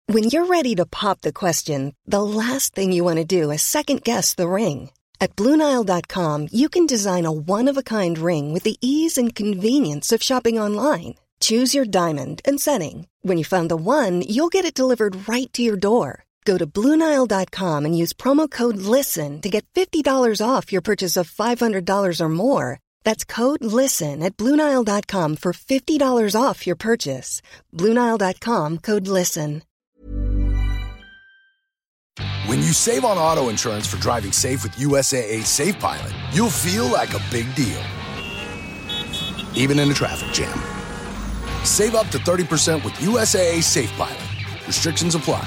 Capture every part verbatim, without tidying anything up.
When you're ready to pop the question, the last thing you want to do is second-guess the ring. At Blue Nile dot com, you can design a one-of-a-kind ring with the ease and convenience of shopping online. Choose your diamond and setting. When you find the one, you'll get it delivered right to your door. Go to Blue Nile dot com and use promo code LISTEN to get fifty dollars off your purchase of five hundred dollars or more. That's code LISTEN at Blue Nile dot com for fifty dollars off your purchase. Blue Nile dot com, code LISTEN. When you save on auto insurance for driving safe with U S A A Safe Pilot, you'll feel like a big deal, even in a traffic jam. Save up to thirty percent with U S A A Safe Pilot. Restrictions apply.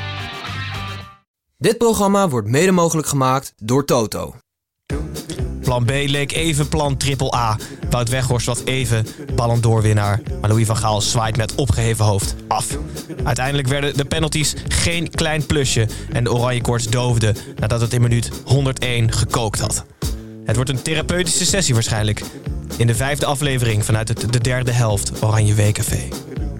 Dit programma wordt mede mogelijk gemaakt door Toto. Plan B leek even plan triple A. Wout Weghorst was even Ballon d'Or-winnaar. Maar Louis van Gaal zwaait met opgeheven hoofd af. Uiteindelijk werden de penalties geen klein plusje. En de oranje koorts doofde nadat het in minuut honderdéén gekookt had. Het wordt een therapeutische sessie waarschijnlijk. In de vijfde aflevering vanuit het, de derde helft Oranje W-café.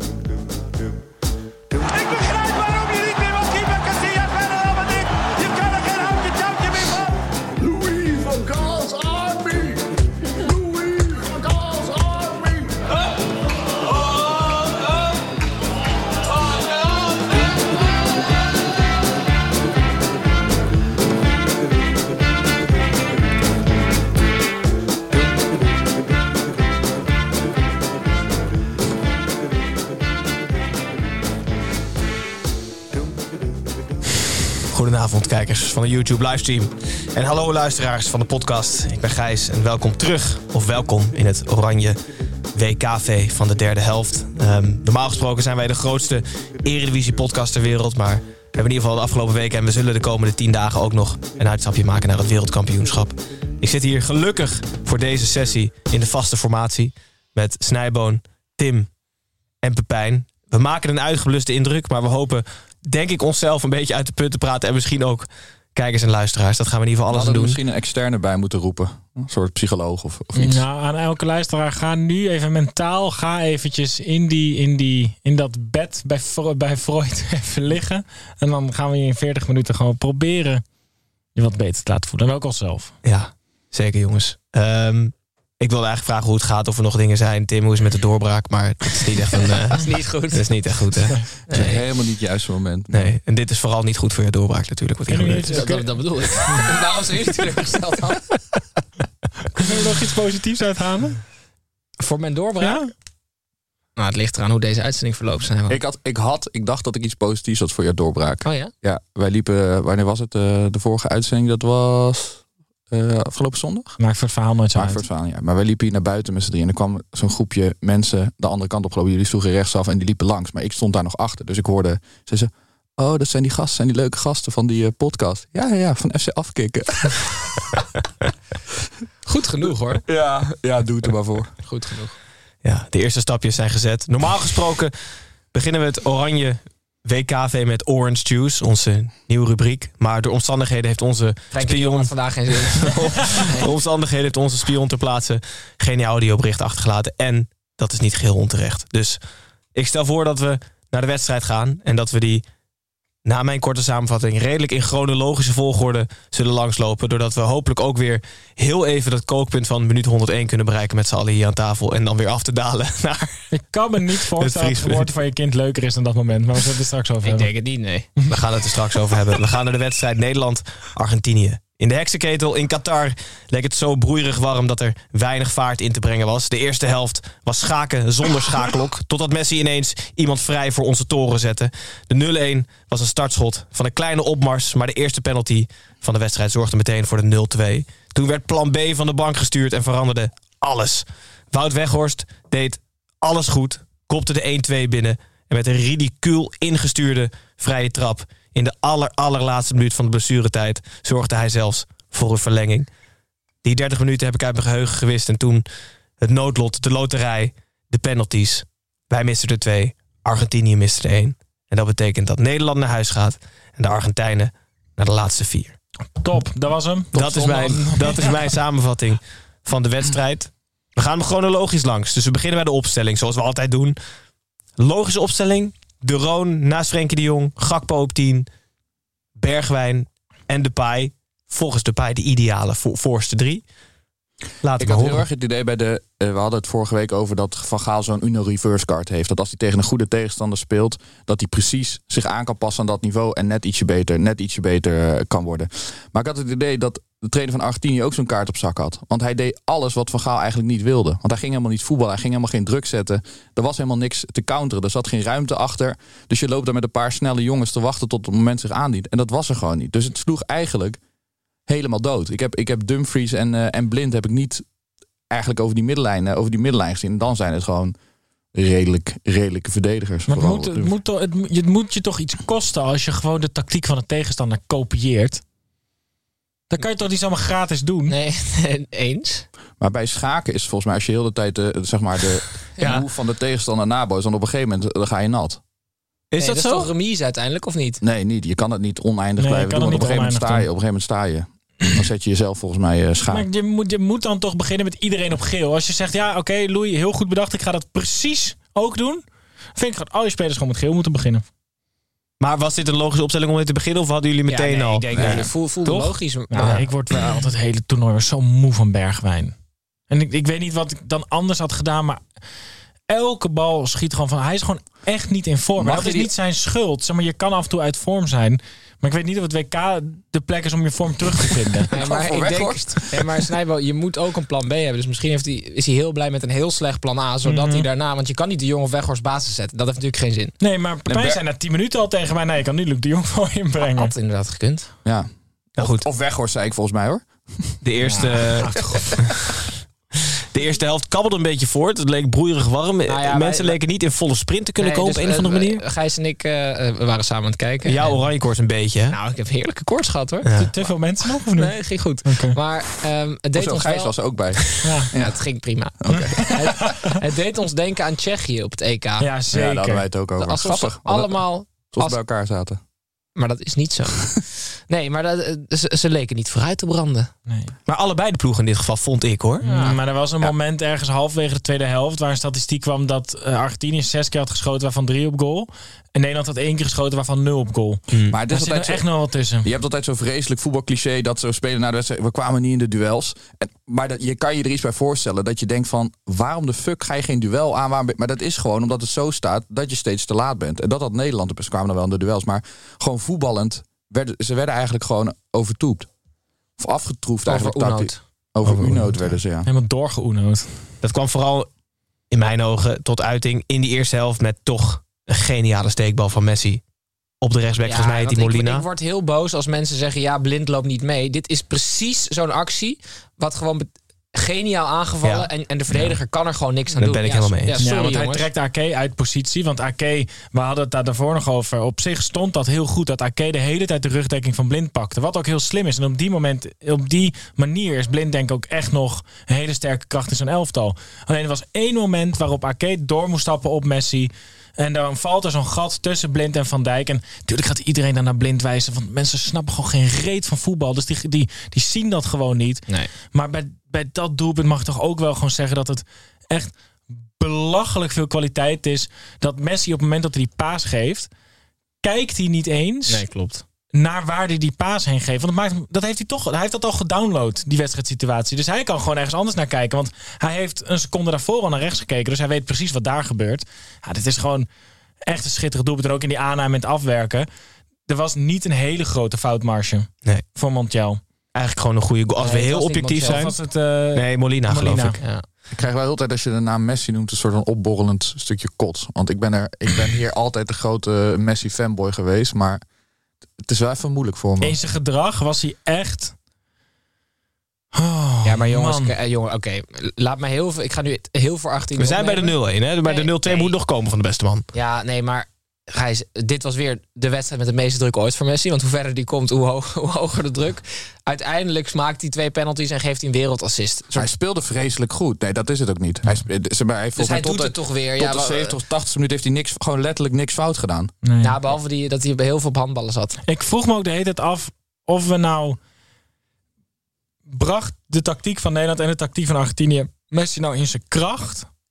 Goedenavond kijkers van de YouTube livestream. En hallo luisteraars van de podcast. Ik ben Gijs en welkom terug, of welkom in het Oranje W K-V van de derde helft. Um, normaal gesproken zijn wij de grootste Eredivisie podcast ter wereld. Maar we hebben in ieder geval de afgelopen weken en we zullen de komende tien dagen ook nog een uitstapje maken naar het wereldkampioenschap. Ik zit hier gelukkig voor deze sessie in de vaste formatie met Snijboon, Tim en Pepijn. We maken een uitgebluste indruk, maar we hopen, denk ik, onszelf een beetje uit de put te praten. En misschien ook kijkers en luisteraars. Dat gaan we in ieder geval alles doen. We misschien een externe bij moeten roepen. Een soort psycholoog of, of iets. Nou, aan elke luisteraar, ga nu even mentaal, ga eventjes in, die, in, die, in dat bed bij, bij Freud even liggen. En dan gaan we je in veertig minuten gewoon proberen je wat beter te laten voelen. En ook onszelf. Ja, zeker jongens. Um, Ik wilde eigenlijk vragen hoe het gaat, of er nog dingen zijn. Tim, hoe is het met de doorbraak? Maar dat is niet echt een... Uh, dat is niet goed. Dat is niet echt goed, hè? Nee. Dat is helemaal niet het juiste moment. Nee. nee, en dit is vooral niet goed voor je doorbraak natuurlijk. Wat hier gebeurt. Dat, dat, dat bedoel ik. Daarom zijn jullie teleurgesteld dan. Kunnen we nog iets positiefs uithalen? Voor mijn doorbraak? Ja? Nou, het ligt eraan hoe deze uitzending verloopt. Zijn we. Ik, had, ik, had, ik dacht dat ik iets positiefs had voor jouw doorbraak. Oh ja? Ja, wij liepen... Wanneer was het? Uh, de vorige uitzending, dat was... Uh, afgelopen zondag? Maakt voor het verhaal nooit zo Maakt uit. voor het verhaal, ja. Maar wij liepen hier naar buiten met z'n drieën. En er kwam zo'n groepje mensen de andere kant op gelopen. Jullie sloegen rechtsaf en die liepen langs. Maar ik stond daar nog achter. Dus ik hoorde... Ze zei, oh, dat zijn die gasten. zijn die leuke gasten van die uh, podcast. Ja, ja, ja, van F C Afkikken. Goed genoeg, hoor. Ja, ja, doe het er maar voor. Goed genoeg. Ja, de eerste stapjes zijn gezet. Normaal gesproken beginnen we het Oranje W K-V met Orange Juice, onze nieuwe rubriek. Maar door omstandigheden heeft onze Frankie spion... vandaag geen zin. Door omstandigheden heeft onze spion ter plaatse geen audiobericht achtergelaten. En dat is niet geheel onterecht. Dus ik stel voor dat we naar de wedstrijd gaan. En dat we die, na mijn korte samenvatting, redelijk in chronologische volgorde zullen langslopen. Doordat we hopelijk ook weer heel even dat kookpunt van minuut honderdéén kunnen bereiken met z'n allen hier aan tafel. En dan weer af te dalen naar... Ik kan me niet voorstellen dat het woord van je kind leuker is dan dat moment. Maar we zullen het er straks over Ik hebben. denk het niet, nee. We gaan het er straks over hebben. We gaan naar de wedstrijd Nederland-Argentinië. In de heksenketel in Qatar leek het zo broeierig warm dat er weinig vaart in te brengen was. De eerste helft was schaken zonder schakelok. Totdat Messi ineens iemand vrij voor onze toren zette. De nul-een was een startschot van een kleine opmars. Maar de eerste penalty van de wedstrijd zorgde meteen voor de nul-twee. Toen werd plan B van de bank gestuurd en veranderde alles. Wout Weghorst deed alles goed. Kopte de één-twee binnen. En met een ridicuul ingestuurde vrije trap in de aller, allerlaatste minuut van de blessuretijd zorgde hij zelfs voor een verlenging. Die dertig minuten heb ik uit mijn geheugen gewist. En toen het noodlot, de loterij, de penalties. Wij misten er twee, Argentinië miste er één. En dat betekent dat Nederland naar huis gaat en de Argentijnen naar de laatste vier. Top, dat was hem. Dat is, mijn, dat is mijn samenvatting van de wedstrijd. We gaan hem chronologisch langs. Dus we beginnen bij de opstelling, zoals we altijd doen. Logische opstelling, De Roon naast Frenkie de Jong, Gakpo op tien, Bergwijn en Depay. Volgens Depay de ideale voor, voorste drie. Laat Ik me had horen. heel erg het idee bij de... Uh, we hadden het vorige week over dat Van Gaal zo'n Uno reverse card heeft. Dat als hij tegen een goede tegenstander speelt, dat hij precies zich aan kan passen aan dat niveau en net ietsje beter, net ietsje beter uh, kan worden. Maar ik had het idee dat de trainer van Argentinië ook zo'n kaart op zak had. Want hij deed alles wat Van Gaal eigenlijk niet wilde. Want hij ging helemaal niet voetballen. Hij ging helemaal geen druk zetten. Er was helemaal niks te counteren. Er zat geen ruimte achter. Dus je loopt daar met een paar snelle jongens te wachten tot het moment zich aandient. En dat was er gewoon niet. Dus het sloeg eigenlijk helemaal dood. Ik heb, ik heb Dumfries en, uh, en Blind heb ik niet eigenlijk over die middenlijn, uh, over die middenlijn gezien. En dan zijn het gewoon redelijk, redelijke verdedigers. Maar het Vooral moet, het, moet toch, het, het moet je toch iets kosten als je gewoon de tactiek van de tegenstander kopieert. Dan kan je toch niet allemaal gratis doen? Nee, eens. Maar bij schaken is volgens mij, als je heel de tijd de, zeg maar de Ja. move van de tegenstander nabootst, dan op een gegeven moment dan ga je nat. Is Nee, dat dat zo? is toch remise uiteindelijk, of niet? Nee, niet. Je kan het niet oneindig Nee, je blijven kan doen. het Want op een niet gegeven moment sta oneindig je. Op een gegeven moment sta je. Dan zet je jezelf volgens mij uh, schaak. Maar je moet, je moet dan toch beginnen met iedereen op geel. Als je zegt, ja oké, okay, Louis, heel goed bedacht. Ik ga dat precies ook doen. Vind ik dat al je spelers gewoon met geel moeten beginnen. Maar was dit een logische opstelling om dit te beginnen? Of hadden jullie meteen ja, nee, al? Ik denk Nee. dat je voel, voelde Toch? logisch. Ja, Ja. Ik word wel altijd het hele toernooi weer zo moe van Bergwijn. En ik, ik weet niet wat ik dan anders had gedaan, maar elke bal schiet gewoon van. Hij is gewoon echt niet in vorm. Mag Dat je is die- niet zijn schuld. Zeg maar, je kan af en toe uit vorm zijn. Maar ik weet niet of het W K de plek is om je vorm terug te vinden. Nee, maar voor ik denk, Weghorst. nee, maar Snijbo, je moet ook een plan B hebben. Dus misschien heeft hij, is hij heel blij met een heel slecht plan A. Zodat Mhm. hij daarna... Want je kan niet de jongen of Weghorst basis zetten. Dat heeft natuurlijk geen zin. Nee, maar Pepijn Ber- zei na tien minuten al tegen mij. Nee, ik kan nu Luc de Jong voor inbrengen. Had inderdaad gekund. Ja. Nou goed, Of Weghorst zei ik volgens mij hoor. de eerste... De eerste helft kabbelde een beetje voort. Het leek broeierig warm. Nou ja, Mensen wij- leken niet in volle sprint te kunnen Nee, komen dus, op een of andere eh, manier. Gijs en ik eh, eh, we waren samen aan het kijken. Ja, En- oranje koorts een beetje. Hè? Nou, ik heb heerlijke koorts gehad hoor. Ja. Te, te veel mensen nog of nu? Nee, ging goed. Oké. Maar ehm, het deed Zo, ons Gijs wel... was er ook bij. Ja. Ja, het ging prima. het, het deed ons denken aan Tsjechië op het E K. Ja, Ja, daar zeker. hadden wij het ook over. Alsof ze Grappig. allemaal... Zoals we als- bij elkaar zaten. Maar dat is niet zo. Nee, maar dat, eh, ze, ze leken niet vooruit te branden. Nee. Maar allebei de ploegen in dit geval, vond ik hoor. Mm, maar er was een moment ergens halverwege de tweede helft waar een statistiek kwam dat uh, Argentinië zes keer had geschoten, waarvan drie op goal. En Nederland had één keer geschoten, waarvan nul op goal. Maar het Er is zit altijd er zo, echt nog wel tussen. je hebt altijd zo'n vreselijk voetbalcliché dat zo spelen na de wedstrijd. We kwamen niet in de duels. En, maar dat, je kan je er iets bij voorstellen dat je denkt van, waarom de fuck ga je geen duel aan? Waarom, maar dat is gewoon omdat het zo staat dat je steeds te laat bent. En dat had Nederland, ze kwamen dan wel in de duels, maar gewoon voetballend. Werden, ze werden eigenlijk gewoon overtoept. Of afgetroefd Over eigenlijk. Unoot. tactisch. Over, Over Unoot Unoot, werden ze, ja. Helemaal doorgeoenood. Dat kwam vooral in mijn ogen tot uiting in die eerste helft met toch een geniale steekbal van Messi. Op de rechtsback, volgens mij heet die want ik, Molina. ik word heel boos als mensen zeggen, ja, Blind loopt niet mee. Dit is precies zo'n actie wat gewoon be- geniaal aangevallen. Ja. En, en de verdediger kan er gewoon niks aan Daar doen. ben ik Ja, helemaal mee Ja, eens. sorry, ja, want hij jongens. trekt Ake uit positie. Want Ake, we hadden het daar daarvoor nog over. Op zich stond dat heel goed. Dat Ake de hele tijd de rugdekking van Blind pakte. Wat ook heel slim is. En op die moment, op die manier is Blind denk ik ook echt nog een hele sterke kracht in zijn elftal. Alleen er was één moment waarop Ake door moest stappen op Messi. En dan valt er zo'n gat tussen Blind en Van Dijk. En natuurlijk gaat iedereen dan naar Blind wijzen. Want mensen snappen gewoon geen reet van voetbal. Dus die, die, die zien dat gewoon niet. Nee. Maar bij, bij dat doelpunt mag ik toch ook wel gewoon zeggen dat het echt belachelijk veel kwaliteit is. Dat Messi op het moment dat hij die paas geeft, kijkt hij niet eens Nee, klopt. naar waar hij die paas heen geeft. Want dat, maakt, hem- dat heeft hij toch. Hij heeft dat al gedownload, die wedstrijdsituatie. Dus hij kan gewoon ergens anders naar kijken. Want hij heeft een seconde daarvoor al naar rechts gekeken. Dus hij weet precies wat daar gebeurt. Ja, dit is gewoon echt een schitterend doelpunt. En ook in die aanname en het afwerken. Er was niet een hele grote foutmarge Nee. voor Montiel. Eigenlijk gewoon een goede goal. Als Nee, we het heel was niet objectief Montiel. zijn. Of was het, uh, Nee, Molina, Molina. geloof ik. Ja. Ik krijg wel heel tijd als je de naam Messi noemt een soort van opborrelend stukje kots. Want ik ben, er, ik ben hier altijd de grote Messi fanboy geweest. Maar het is wel even moeilijk voor me. In zijn gedrag was hij echt... Oh, Ja, maar jongens, man. k- eh, jongen, oké. Laat me heel veel. Ik ga nu heel voor achttien. We zijn bij de nul één, hè? Maar de Nee, nul twee nee. moet nog komen van de beste man. Ja, nee, maar Gijs, dit was weer de wedstrijd met de meeste druk ooit voor Messi. Want hoe verder die komt, hoe, ho- hoe hoger de druk. Uiteindelijk smaakt hij twee penalties en geeft hij een wereldassist. Hij speelde vreselijk goed. Nee, dat is het ook niet. Hij, spe- zeg maar, hij, Dus volgens hij mij doet tot het de, toch weer. tot Ja, de wel, zeventig of tachtig minuut heeft hij niks, gewoon letterlijk niks fout gedaan. Nee. ja, behalve die, dat hij bij heel veel op handballen zat. Ik vroeg me ook de hele tijd af of we nou... bracht de tactiek van Nederland en de tactiek van Argentinië Messi nou in zijn kracht?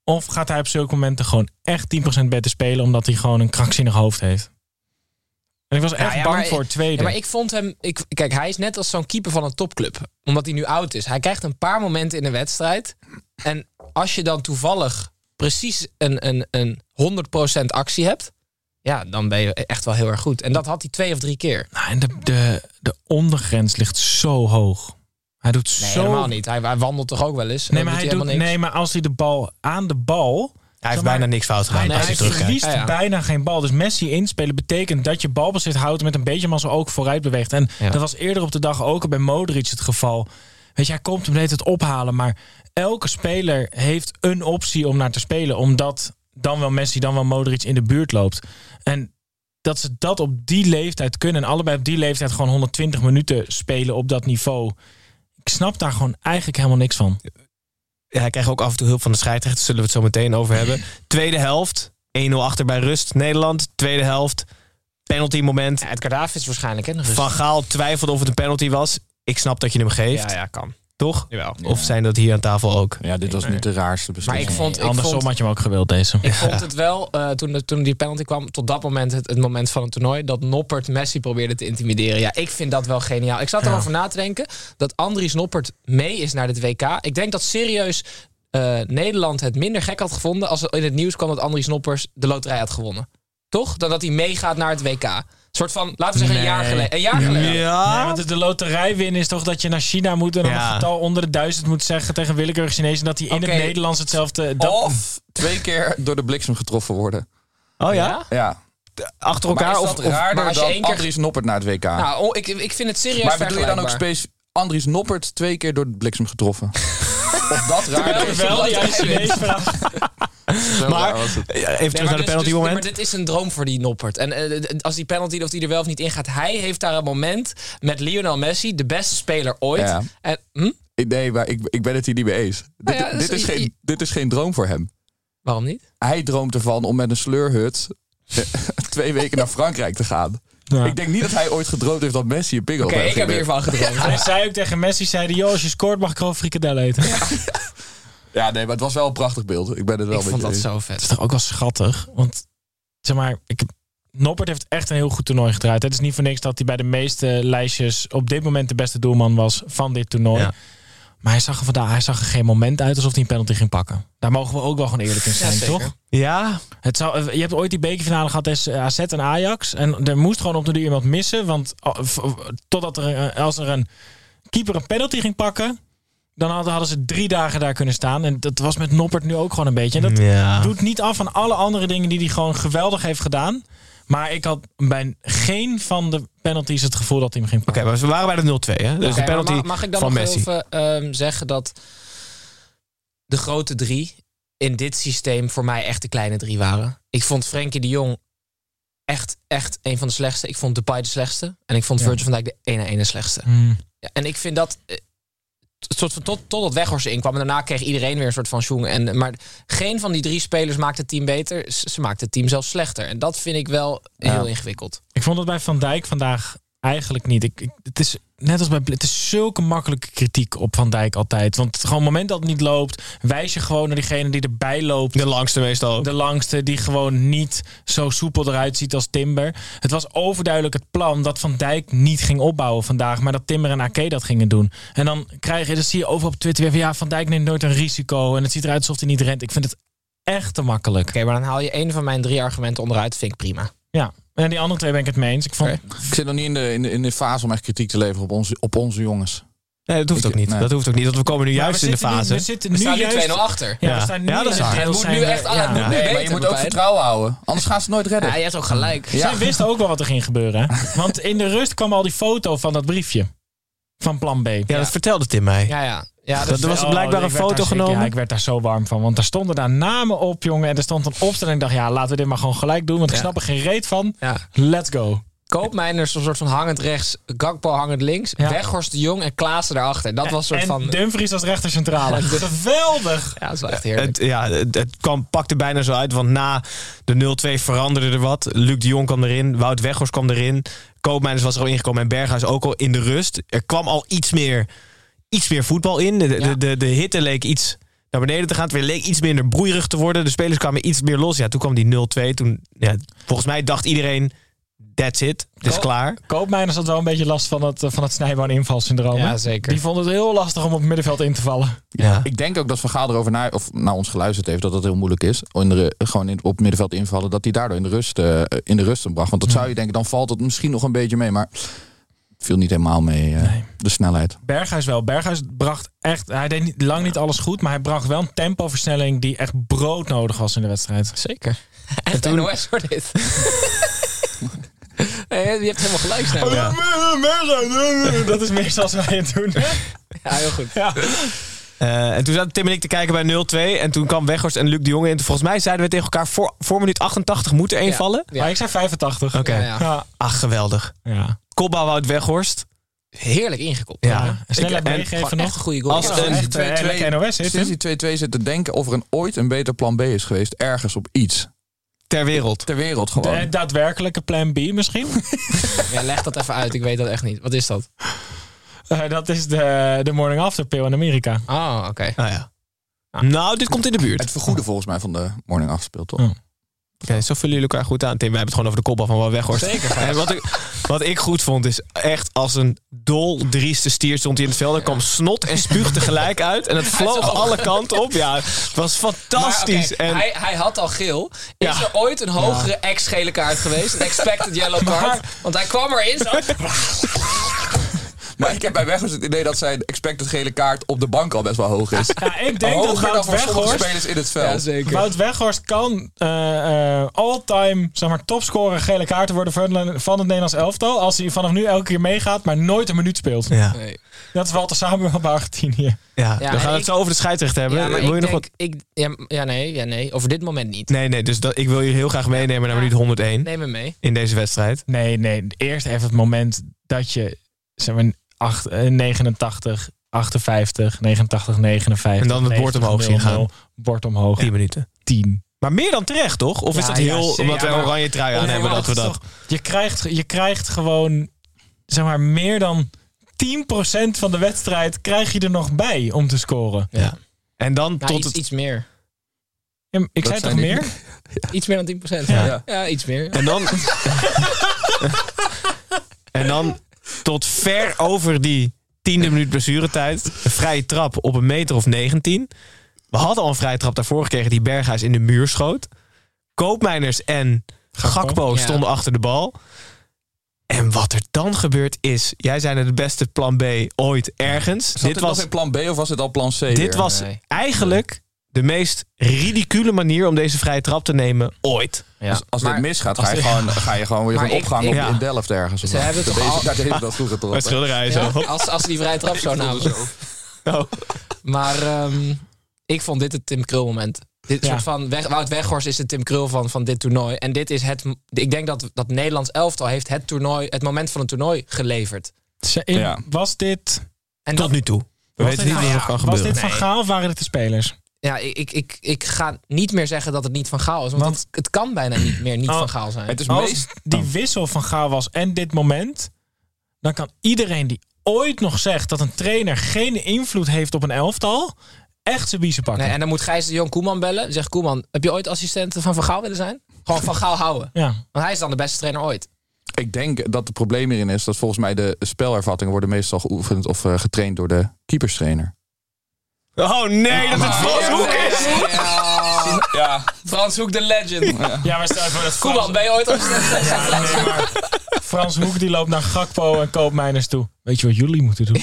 Of gaat hij op zulke momenten gewoon echt tien procent beter spelen... omdat hij gewoon een krankzinnig hoofd heeft? En ik was echt ja, ja, bang maar, voor het tweede. Ja, maar ik vond hem... Ik, kijk, hij is net als zo'n keeper van een topclub. Omdat hij nu oud is. Hij krijgt een paar momenten in een wedstrijd. En als je dan toevallig precies een, een, een honderd procent actie hebt... ja, dan ben je echt wel heel erg goed. En dat had hij twee of drie keer. Nou, en de, de, de ondergrens ligt zo hoog. Hij doet Nee, zo... helemaal niet. Hij, hij wandelt toch ook wel eens? Nee, Dan maar, hij doet doet, helemaal niks. nee, maar als hij de bal aan de bal... Hij heeft Zeg maar, bijna niks fout gedaan. Hij, als hij je terugkijkt. verliest Ja, ja. bijna geen bal. Dus Messi inspelen betekent dat je balbezit houdt... met een beetje mazzel ook vooruit beweegt. En Ja. dat was eerder op de dag ook al bij Modric het geval. Weet je, hij komt hem net het ophalen. Maar elke speler heeft een optie om naar te spelen. Omdat dan wel Messi, dan wel Modric in de buurt loopt. En dat ze dat op die leeftijd kunnen... en allebei op die leeftijd gewoon honderdtwintig minuten spelen op dat niveau... Ik snap daar gewoon eigenlijk helemaal niks van. Ja, hij krijgt ook af en toe hulp van de scheidsrechter. Zullen we het zo meteen over hebben. Tweede helft. één nul achter bij rust. Nederland. Tweede helft. Penalty moment. Ja, het Gaddafi is waarschijnlijk. Hè, nog eens. Van Gaal twijfelde of het een penalty was. Ik snap dat je hem geeft. Ja, ja, kan. Toch? Jawel. Of zijn dat hier aan tafel ook? Ja, dit was niet de raarste Maar beslissing. ik vond, ik Andersom vond, had je hem ook gewild, deze. ik vond het wel, uh, toen, de, toen die penalty kwam... tot dat moment het, het moment van het toernooi... dat Noppert Messi probeerde te intimideren. Ja, ik vind dat wel geniaal. Ik zat Ja. erover na te denken... dat Andries Noppert mee is naar dit W K. Ik denk dat serieus uh, Nederland het minder gek had gevonden... als er in het nieuws kwam dat Andries Noppers de loterij had gewonnen. Toch? Dan dat hij meegaat naar het W K. Een soort van, laten we zeggen, Nee. een jaar geleden. Een jaar geleden. Ja, nee, want de loterij winnen is toch dat je naar China moet... en dan Ja. een getal onder de duizend moet zeggen tegen willekeurig Chinees... en dat hij in Oké. het Nederlands hetzelfde... Dat, Of twee keer door de bliksem getroffen worden. Oh ja? Ja? Ja. Achter Maar elkaar? is Of, dat of raarder maar als je dan één keer- Andries Noppert naar het W K? Nou, oh, ik, ik vind het serieus maar bedoel je dan ook vergelijkbaar. specifiek Andries Noppert twee keer door de bliksem getroffen? Of dat raar? is wel dat juist raar? Chinees vraag. Zo maar- raar was het. even terug Nee, naar maar de dus- penalty dus- moment. Maar dit is een droom voor die Noppert. En uh, als die penalty of die er wel of niet ingaat... hij heeft daar een moment met Lionel Messi... de beste speler ooit. Ja. En, hm? Ik- Nee, maar ik, ik ben het hier niet mee eens. Dit, Nou ja, dit, dus is je- geen, dit is geen droom voor hem. Waarom niet? Hij droomt ervan om met een sleurhut twee weken naar Frankrijk te gaan. Ja. Ik denk niet dat hij ooit gedroomd heeft dat Messi een pingel Oké, okay, ik heb hiervan gedroomd. Hij zei ook tegen Messi, zei hij, joh, als je scoort mag ik gewoon frikadellen eten. Ja, nee, maar het was wel een prachtig beeld. Ik ben het wel Ik met vond je dat eens. zo Dat vet. is toch ook wel schattig? Want, zeg maar, ik heb, Noppert heeft echt een heel goed toernooi gedraaid. Het is niet voor niks dat hij bij de meeste lijstjes op dit moment de beste doelman was van dit toernooi. Ja. Maar hij zag er vandaag, hij zag er geen moment uit alsof hij een penalty ging pakken. Daar mogen we ook wel gewoon eerlijk in zijn, Ja, zeker. toch? Ja, Het zou, je hebt ooit die bekerfinale gehad tussen A Z en Ajax. En er moest gewoon op de duur iemand missen. Want uh, v- totdat er, uh, als er een keeper een penalty ging pakken... dan hadden, hadden ze drie dagen daar kunnen staan. En dat was met Noppert nu ook gewoon een beetje. En dat Ja. doet niet af van alle andere dingen die hij gewoon geweldig heeft gedaan. Maar ik had bij geen van de penalties het gevoel dat hij hem ging Oké, pakken. maar we waren bij de nul twee, hè? Dus Oké, de maar penalty ma- mag ik dan van nog Messi. even ehm, zeggen dat de grote drie in dit systeem voor mij echt de kleine drie waren. Ik vond Frenkie de Jong echt, echt een van de slechtste. Ik vond Depay de slechtste. En ik vond Ja. Virgil van Dijk de ene ene slechtste. Hmm. Ja, en ik vind dat... eh, het soort van tot, totdat Weghorst erin kwam. En daarna kreeg iedereen weer een soort van schoen. En, maar geen van die drie spelers maakte het team beter. Ze ze maakte het team zelfs slechter. En dat vind ik wel heel Ja. ingewikkeld. Ik vond het bij Van Dijk vandaag eigenlijk niet. Ik, ik- het is net als bij Bl- het is zulke makkelijke kritiek op Van Dijk altijd. Want gewoon het moment dat het niet loopt, wijs je gewoon naar diegene die erbij loopt. De langste meestal. De langste, die gewoon niet zo soepel eruit ziet als Timber. Het was overduidelijk het plan dat Van Dijk niet ging opbouwen vandaag, maar dat Timber en Ake dat gingen doen. En dan krijg je, dat zie je over op Twitter weer van ja, Van Dijk neemt nooit een risico en het ziet eruit alsof hij niet rent. Ik vind het echt te makkelijk. Oké, maar dan haal je één van mijn drie argumenten onderuit. Vind ik prima. Ja. En die andere twee ben ik het mee eens. Ik vond, Oké. Ik zit nog niet in de, in, de, in de fase om echt kritiek te leveren op onze, op onze jongens. Nee, dat hoeft Ik- ook niet. nee. Dat hoeft ook niet, want we komen nu Maar juist we in de zitten nu- fase. we zitten We nu staan nu juist- twee nul achter. Ja, Ja. we staan nu Ja, dat is in het waar. deel Het moet zijn nu we- echt aan. ja. Het moet nu Nee, maar je beter, moet ook Pepijn. vertrouwen houden. Anders gaan ze het nooit redden. Ja, je hebt ook gelijk. Ja. Zij wisten ook wel wat er ging gebeuren. Hè? Want in de rust kwam al die foto van dat briefje. Van plan B. Ja, dat vertelde Tim mij. Ja, ja. ja Dat dus, was Oh, blijkbaar een ik werd foto daar- ik- genomen. Ja, ik werd daar zo warm van. Want daar stonden daar namen op, jongen. En er stond een opstelling. Ik dacht, ja, laten we dit maar gewoon gelijk doen. Want ik Ja. snap er geen reet van. ja. Let's go. Koopmeiners een soort van hangend rechts, Gakpo hangend links, Ja. Weghorst de Jong en Klaassen daarachter. Dat was een soort en van... Dumfries als rechter centrale. Geweldig. Ja, dat is wel echt heerlijk. Het, ja, het, het kwam, pakte bijna zo uit, want na de nul twee veranderde er wat. Luc de Jong kwam erin, Wout Weghorst kwam erin. Koopmeiners was er al ingekomen en Berghuis ook al in de rust. Er kwam al iets meer, iets meer voetbal in. De, Ja. de, de, de hitte leek iets naar beneden te gaan. Het weer leek iets minder broeierig te worden. De spelers kwamen iets meer los. Ja, toen kwam die nul twee. Toen, ja, volgens mij dacht iedereen, that's it. Het is Ko- klaar. Koopmeiners had wel een beetje last van het, van het Snijboon-invalsyndroom. Ja, zeker. Die vonden het heel lastig om op het middenveld in te vallen. Ja. Ik denk ook dat Van Gaal erover naar, of naar ons geluisterd heeft dat dat heel moeilijk is. In de, gewoon in, op het middenveld invallen. Dat hij daardoor in de rust, uh, in de rust hem bracht. Want dat zou je denken, dan valt het misschien nog een beetje mee. Maar het viel niet helemaal mee, uh, Nee. de snelheid. Berghuis wel. Berghuis bracht echt... Hij deed niet, lang niet alles goed, maar hij bracht wel een tempoversnelling die echt broodnodig was in de wedstrijd. Zeker. En toen N O S voor dit. Nee, je hebt helemaal gelijk, Snijboon. Ja. Dat is meer zoals wij het doen. Ja, heel goed. Ja. Uh, en toen zaten Tim en ik te kijken bij nul twee. En toen kwam Weghorst en Luc de Jonge in. Volgens mij zeiden we tegen elkaar, voor, voor minuut achtentachtig moet er één Ja. vallen. Ja. Maar ik zei vijfentachtig. Oké. Ja, ja. Ja. Ach, geweldig. Ja. Kopbal Wout Weghorst. Heerlijk ingekopt. Ja. Ja. En snelheid Ik- en meegeven Gewoon echt nog. een goede goal. Als Ja. een- Echt twee uh, twee lekker N O S, hè, Sinds Tim? die twee twee zit te denken of er een, ooit een beter plan B is geweest. Ergens op iets. Ter wereld. Ter wereld gewoon. De daadwerkelijke plan B misschien? Ja, leg dat even uit. Ik weet dat echt niet. Wat is dat? Uh, dat is de, de morning after pill in Amerika. Oh, oké. Okay. Nou ja. Nou, dit komt in de buurt. Het vergoeden volgens mij van de morning afspeelt, toch? Ja. Okay, zo vullen jullie elkaar goed aan, Tim. We hebben het gewoon over de kopbal van Wout Weghorst. Zeker. En wat, ik, wat ik goed vond is echt als een dol drieste stier stond hij in het veld. Er kwam snot en spuug tegelijk uit. En het vloog alle kanten op. Ja, het was fantastisch. Maar, okay, en, hij, hij had al geel. Is Ja. er ooit een hogere ja. ex-gele kaart geweest? Een expected yellow card? Maar, want hij kwam erin zo. Maar ik heb bij Weghorst het idee dat zijn expected gele kaart op de bank al best wel hoog is. Ja, ik denk dat Hoger dan Wout voor sommige Weghorst... spelers in het veld. Ja, zeker. Wout Weghorst kan uh, uh, all-time zeg maar, topscorer gele kaarten worden van, van het Nederlands elftal. Als hij vanaf nu elke keer meegaat, maar nooit een minuut speelt. ja. Nee. Dat is Walter Samuel bij Argentinië. Ja, Ja, dan gaan we ik- het zo over de scheidsrechter hebben. Ja, maar wil je ik nog denk, wat? ik, ja, ja, nee, ja, nee, over dit moment niet. Nee, nee, dus dat, ik wil je heel graag meenemen naar minuut honderdéén Neem me mee. in deze wedstrijd. Nee, nee. Eerst even het moment dat je zeg maar, acht, uh, negenentachtig, achtenvijftig, negenentachtig, negenenvijftig... En dan het bord omhoog zien gaan. Bord omhoog. Tien minuten. tien. Maar meer dan terecht, toch? Of is Ja, dat ja, heel, zeker. omdat wij Ja, maar- oranje trui aan Nee, hebben, maar dat we is dat... toch- je, krijgt, je krijgt gewoon zeg maar, meer dan tien procent van de wedstrijd krijg je er nog bij om te scoren. Ja. En dan Nou, tot iets, het... iets meer. Ja, ik Dat zei toch zijn die- meer? Iets meer dan tien procent. Ja. Ja. ja, iets meer. En dan... en dan tot ver over die tiende minuut blessuretijd. Een vrije trap op een meter of negentien. We hadden al een vrije trap daarvoor gekregen die Berghuis in de muur schoot. Koopmeiners en Gakpo. Gakpo Ja. stonden achter de bal. En wat er dan gebeurt is... Jij zei het beste plan B ooit ergens. Zat dit dit was, nog in plan B of was het al plan C? dit weer? was Nee. eigenlijk de meest ridicule manier om deze vrije trap te nemen ooit. Ja. Als, als Maar- dit misgaat, als ga je, die- gewoon, ga je gewoon weer Maar zo'n ik- opgang ik- op Ja. in Delft ergens. Of Ze zo. hebben Dat toch deze- al- Daar deden we dat vroeger toch Met op. schilderijen Ja, zo. als, als die vrije trap zo namen. Oh. Maar ehm, ik vond dit het Tim Krul moment. Dit Ja. soort van weg, Wout Weghorst is de Tim Krul van, van dit toernooi. En dit is het. Ik denk dat dat Nederlands elftal heeft het toernooi, het moment van het toernooi geleverd. Ze- in- Ja. Was dit, En Tot dat, nu toe. We was weten dit, niet wat er ja, nog kan was gebeuren. dit Van Gaal of waren dit de spelers? ja, ik, ik, ik, ik ga niet meer zeggen dat het niet van Gaal is. Want, Want- het, het kan bijna niet meer niet Oh, van Gaal zijn. Het is Als meest... die wissel van Gaal was en dit moment, dan kan iedereen die ooit nog zegt dat een trainer geen invloed heeft op een elftal, echt zijn biezen pakken. Nee, en dan moet Gijs de Jong Koeman bellen. Zegt Koeman, heb je ooit assistent van Van Gaal willen zijn? Gewoon Van Gaal houden. Ja. Want hij is dan de beste trainer ooit. Ik denk dat het probleem hierin is dat volgens mij de spelervattingen worden meestal geoefend of uh, getraind door de keeperstrainer. Oh nee, dat het Frans Hoek is! Ja. Ja, Frans Hoek, de legend. Ja, maar stel je voor dat Koeman, Frans, ben je ooit assistent? ja, nee, maar Frans Hoek die loopt naar Gakpo en Koopmeiners toe. Weet je wat jullie moeten doen?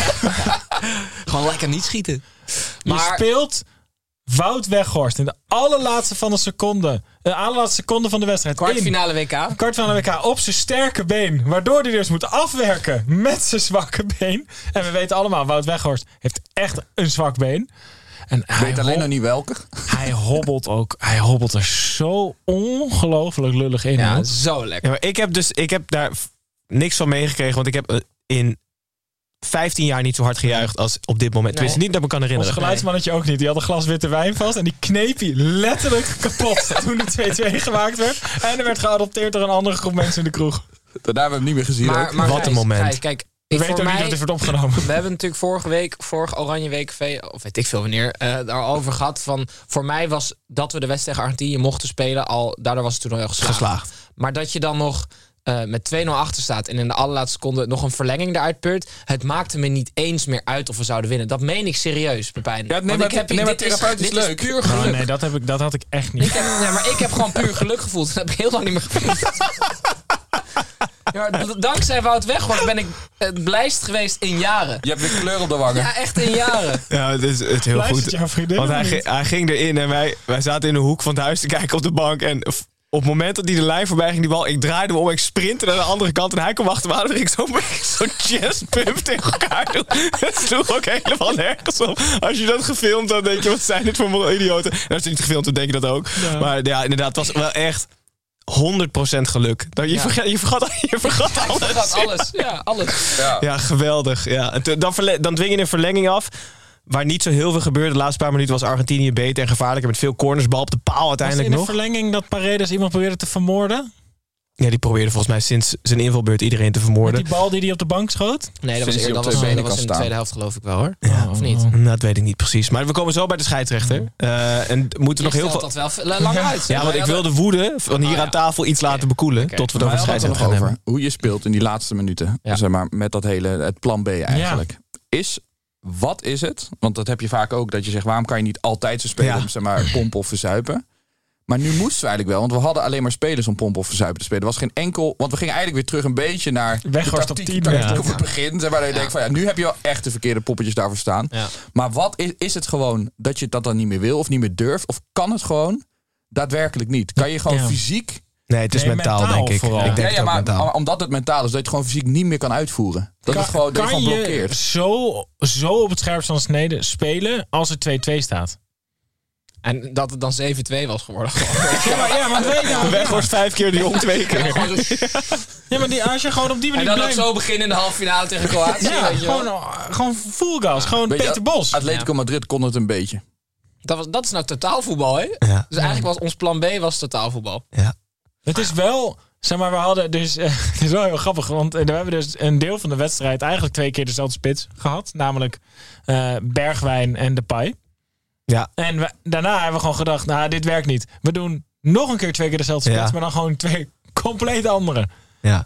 Gewoon lekker niet schieten. Je Maar speelt Wout Weghorst in de allerlaatste van de seconde, de allerlaatste seconde van de wedstrijd. in. kwartfinale W K. Kwart van de W K op zijn sterke been. Waardoor hij dus moet afwerken met zijn zwakke been. En we weten allemaal, Wout Weghorst heeft echt een zwak been. En ik hij, weet alleen hob- nog niet welke. hij hobbelt ook. Hij hobbelt er zo ongelooflijk lullig in. Ja, hoor. zo lekker. Ja, maar ik heb dus ik heb daar f- niks van meegekregen, want ik heb eh, in vijftien jaar niet zo hard gejuicht als op dit moment. Nee. Tenminste, niet dat ik me kan Ons herinneren. geluidsmannetje ook niet. Die had een glas witte wijn vast. En die kneep hij letterlijk kapot. Toen de twee-twee gemaakt werd. En er werd geadopteerd door een andere groep mensen in de kroeg. Daarna hebben we hem niet meer gezien. Maar, ook. maar Wat een Gijs, moment. Gijs, kijk, We Ik, weten voor ook niet mij, dat dit wordt opgenomen. we hebben natuurlijk vorige week, vorige Oranje Week, of weet ik veel wanneer, uh, daarover gehad. Van, voor mij was dat we de wedstrijd tegen Argentinië mochten spelen, al, daardoor was het toen al geslaagd. Geslaagd. Maar dat je dan nog uh, met twee nul achter staat en in de allerlaatste seconde nog een verlenging eruit peurt. Het maakte me niet eens meer uit of we zouden winnen. Dat meen ik serieus, Pepijn. Ja, nee, Want maar, ik heb, nee, maar dit therapeutisch is, dit leuk. is puur geluk. Oh, nee, dat, heb ik, dat had ik echt niet. Ik heb, nee, maar ik heb gewoon puur geluk gevoeld. Dat heb ik heel lang niet meer gevoeld. Ja, d- dankzij Wout Weghorst ben ik het blijst geweest in jaren. Je hebt weer kleur op de wangen. Ja, echt in jaren. Ja, het is het heel Luistert goed. jouw vriendin Want of hij, niet? ging- hij ging erin en wij, wij zaten in de hoek van het huis te kijken op de bank. En f- op het moment dat hij de lijn voorbij ging, die bal, ik draaide me om, ik sprintte naar de andere kant. En hij kwam achter me aan en ik zo zo'n chestpump tegen elkaar doen. Het sloeg ook helemaal nergens op. Als je dat gefilmd had, denk je, wat zijn dit voor idioten? En als je het niet gefilmd hebt, denk je dat ook. Ja. Maar ja, inderdaad, het was wel echt honderd procent geluk. Nou, je, Ja. vergat, je vergat, je vergat Ik alles. vergat alles. Ja, alles. Ja. Ja, geweldig. Ja. En te- dan, verle- dan dwing je een verlenging af. Waar niet zo heel veel gebeurde. De laatste paar minuten was Argentinië beter en gevaarlijker. Met veel corners, bal op de paal Was uiteindelijk in de nog. verlenging dat Paredes iemand probeerde te vermoorden? Ja, die probeerde volgens mij sinds zijn invalbeurt iedereen te Met vermoorden. die bal die hij op de bank schoot? Nee, dat was, Sinds hij eer, op dat twee was, benen dat was kan in de staan. tweede helft geloof ik wel hoor. Ja. Of niet? Nou, dat weet ik niet precies. Maar we komen zo bij de scheidsrechter. Uh, en moeten nog Je heel stelt veel... dat wel v- lang uit. Ja, want ik wil de woede van hier Oh, ja. aan tafel iets laten bekoelen. Oké. Tot we het Maar over we hadden het scheidsrechter er gaan nog over hebben. hoe je speelt in die laatste minuten. Ja. Zeg maar, met dat hele, het plan B eigenlijk. Is, wat is het? Want dat heb je vaak ook, dat je zegt, waarom kan je niet altijd zo spelen, Ja. om zeg maar pompen of verzuipen? Maar nu moesten we eigenlijk wel, want we hadden alleen maar spelers om pompen of verzuipen te spelen. Er was geen enkel, want we gingen eigenlijk weer terug een beetje naar Weghorst de op tactiek, tien, tactiek ja. op het begin. Zeg maar, dat je denkt van ja, nu heb je wel echt de verkeerde poppetjes daarvoor staan. Ja. Maar wat is, is het gewoon dat je dat dan niet meer wil of niet meer durft? Of kan het gewoon daadwerkelijk niet? Kan je gewoon Ja. fysiek... Nee, het is Nee, mentaal, mentaal denk ik. vooral. Ik denk Ja, het ja, ook maar mentaal. omdat het mentaal is, dat je het gewoon fysiek niet meer kan uitvoeren. Dat het gewoon, dat je gewoon je blokkeert. zo, zo op het scherpst van de snede spelen als er twee-twee staat? En dat het dan zeven twee was geworden. Ja, maar, ja, want weet je nou, Weghorst vijf keer, de Jong twee keer. ja, maar die, als je gewoon op die En manier dan ook blijft... zo beginnen in de halve finale tegen Kroatië. Ja, weet je wel. gewoon, gewoon full gas. Gewoon Weet je, Peter Bos. Atletico Madrid kon het een beetje. Dat, was, dat is nou totaalvoetbal, hè? Ja. Dus eigenlijk was ons plan B was totaalvoetbal. Ja. Het is wel... Zeg maar, we hadden dus... eh, het is wel heel grappig, want eh, we hebben dus een deel van de wedstrijd... eigenlijk twee keer dezelfde spits gehad. Namelijk eh, Bergwijn en Depay. Ja. En we, daarna hebben we gewoon gedacht... Nou, dit werkt niet. We doen nog een keer twee keer dezelfde spits... Ja. maar dan gewoon twee compleet andere. Ja.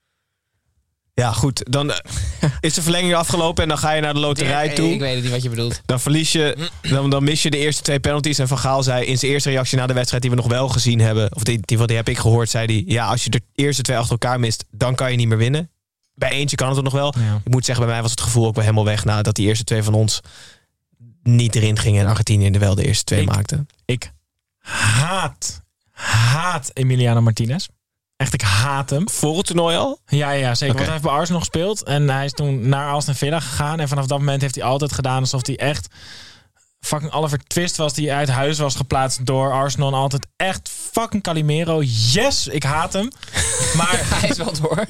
Ja, goed. Dan eh, is de verlenging afgelopen en dan ga je naar de loterij Ik, toe. ik weet het niet wat je bedoelt. Dan verlies je, dan, dan mis je de eerste twee penalties. En Van Gaal zei in zijn eerste reactie na de wedstrijd die we nog wel gezien hebben, of die, die, die heb ik gehoord, zei hij, ja, als je de eerste twee achter elkaar mist, dan kan je niet meer winnen. Bij eentje kan het er nog wel. Ja. Ik moet zeggen, bij mij was het gevoel ook wel helemaal weg nadat die eerste twee van ons niet erin gingen en Argentinië er wel de eerste twee Ik- maakte. Ik haat, haat Emiliano Martinez. Echt, ik haat hem. Voor het toernooi al? Ja, ja, zeker. Oké. Want hij heeft bij Arsenal gespeeld. En hij is toen naar Aston Villa gegaan. En vanaf dat moment heeft hij altijd gedaan alsof hij echt fucking Oliver Twist was. Die uit huis was geplaatst door Arsenal. En altijd echt fucking Calimero. Yes, ik haat hem. Maar Hij is wel door.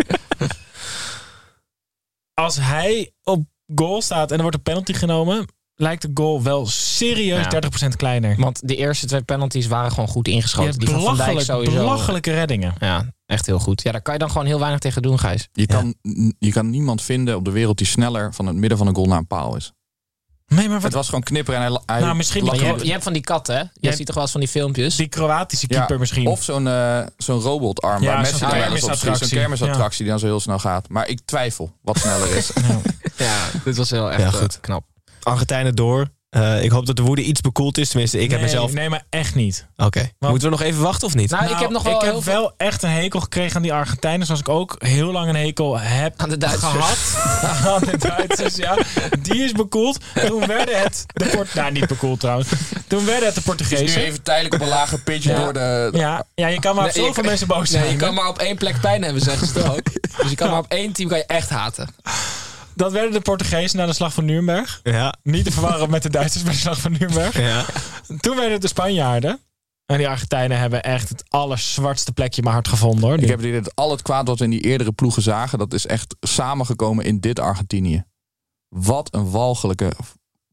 als hij op goal staat en er wordt een penalty genomen, lijkt de goal wel serieus Ja. dertig procent kleiner. Want de eerste twee penalties waren gewoon goed Je ingeschoten. hebt Die van Van Dijk belachelijk, sowieso. belachelijke reddingen. Ja, echt heel goed. Ja, daar kan je dan gewoon heel weinig tegen doen, Gijs. Je kan, je kan niemand vinden op de wereld die sneller van het midden van een goal naar een paal is. Nee, maar Het wat, was gewoon knipperen en hij, hij Nou, misschien lag Maar je, wel- hebt, je hebt van die katten, hè? Je Jij- ziet toch wel eens van die filmpjes? die Kroatische Ja, keeper misschien. Of zo'n eh, zo'n robotarm Ja, waar zo'n Messi dan wel eens op kermisattractie. schiet. Zo'n kermisattractie die dan zo heel snel gaat. Maar ik twijfel wat sneller is. Ja, dit was heel echt Ja, eh, goed. knap. Argentijnen door. Uh, ik hoop dat de woede iets bekoeld is. Tenminste, ik heb nee, mezelf... Nee, maar echt niet. Oké. Moeten we nog even wachten of niet? Nou, ik heb nog wel ik heel heb veel- wel echt een hekel gekregen aan die Argentijnen. Zoals ik ook heel lang een hekel heb Aan de Duitsers. gehad. Aan de Duitsers, ja. Die is bekoeld. Toen werden het de Port... Nou, niet bekoeld trouwens. Toen werden het de Dus nu Portugezen. even tijdelijk op een lager pitje Ja. door de... Ja, ja, je kan maar op Nee, je zoveel kan- mensen boos zijn. Nee, je kan hè? maar op één plek pijn hebben, zeggen ze toch ook. Dus je kan maar op één team kan je echt haten. Dat werden de Portugezen na de slag van Nuremberg. Ja. Niet te verwarren met de Duitsers bij de slag van Nuremberg. Ja. Toen werden het de Spanjaarden. En die Argentijnen hebben echt het allerzwartste plekje maar hard gevonden, hoor. Ik heb het idee dat al het kwaad wat we in die eerdere ploegen zagen, dat is echt samengekomen in dit Argentinië. Wat een walgelijke f-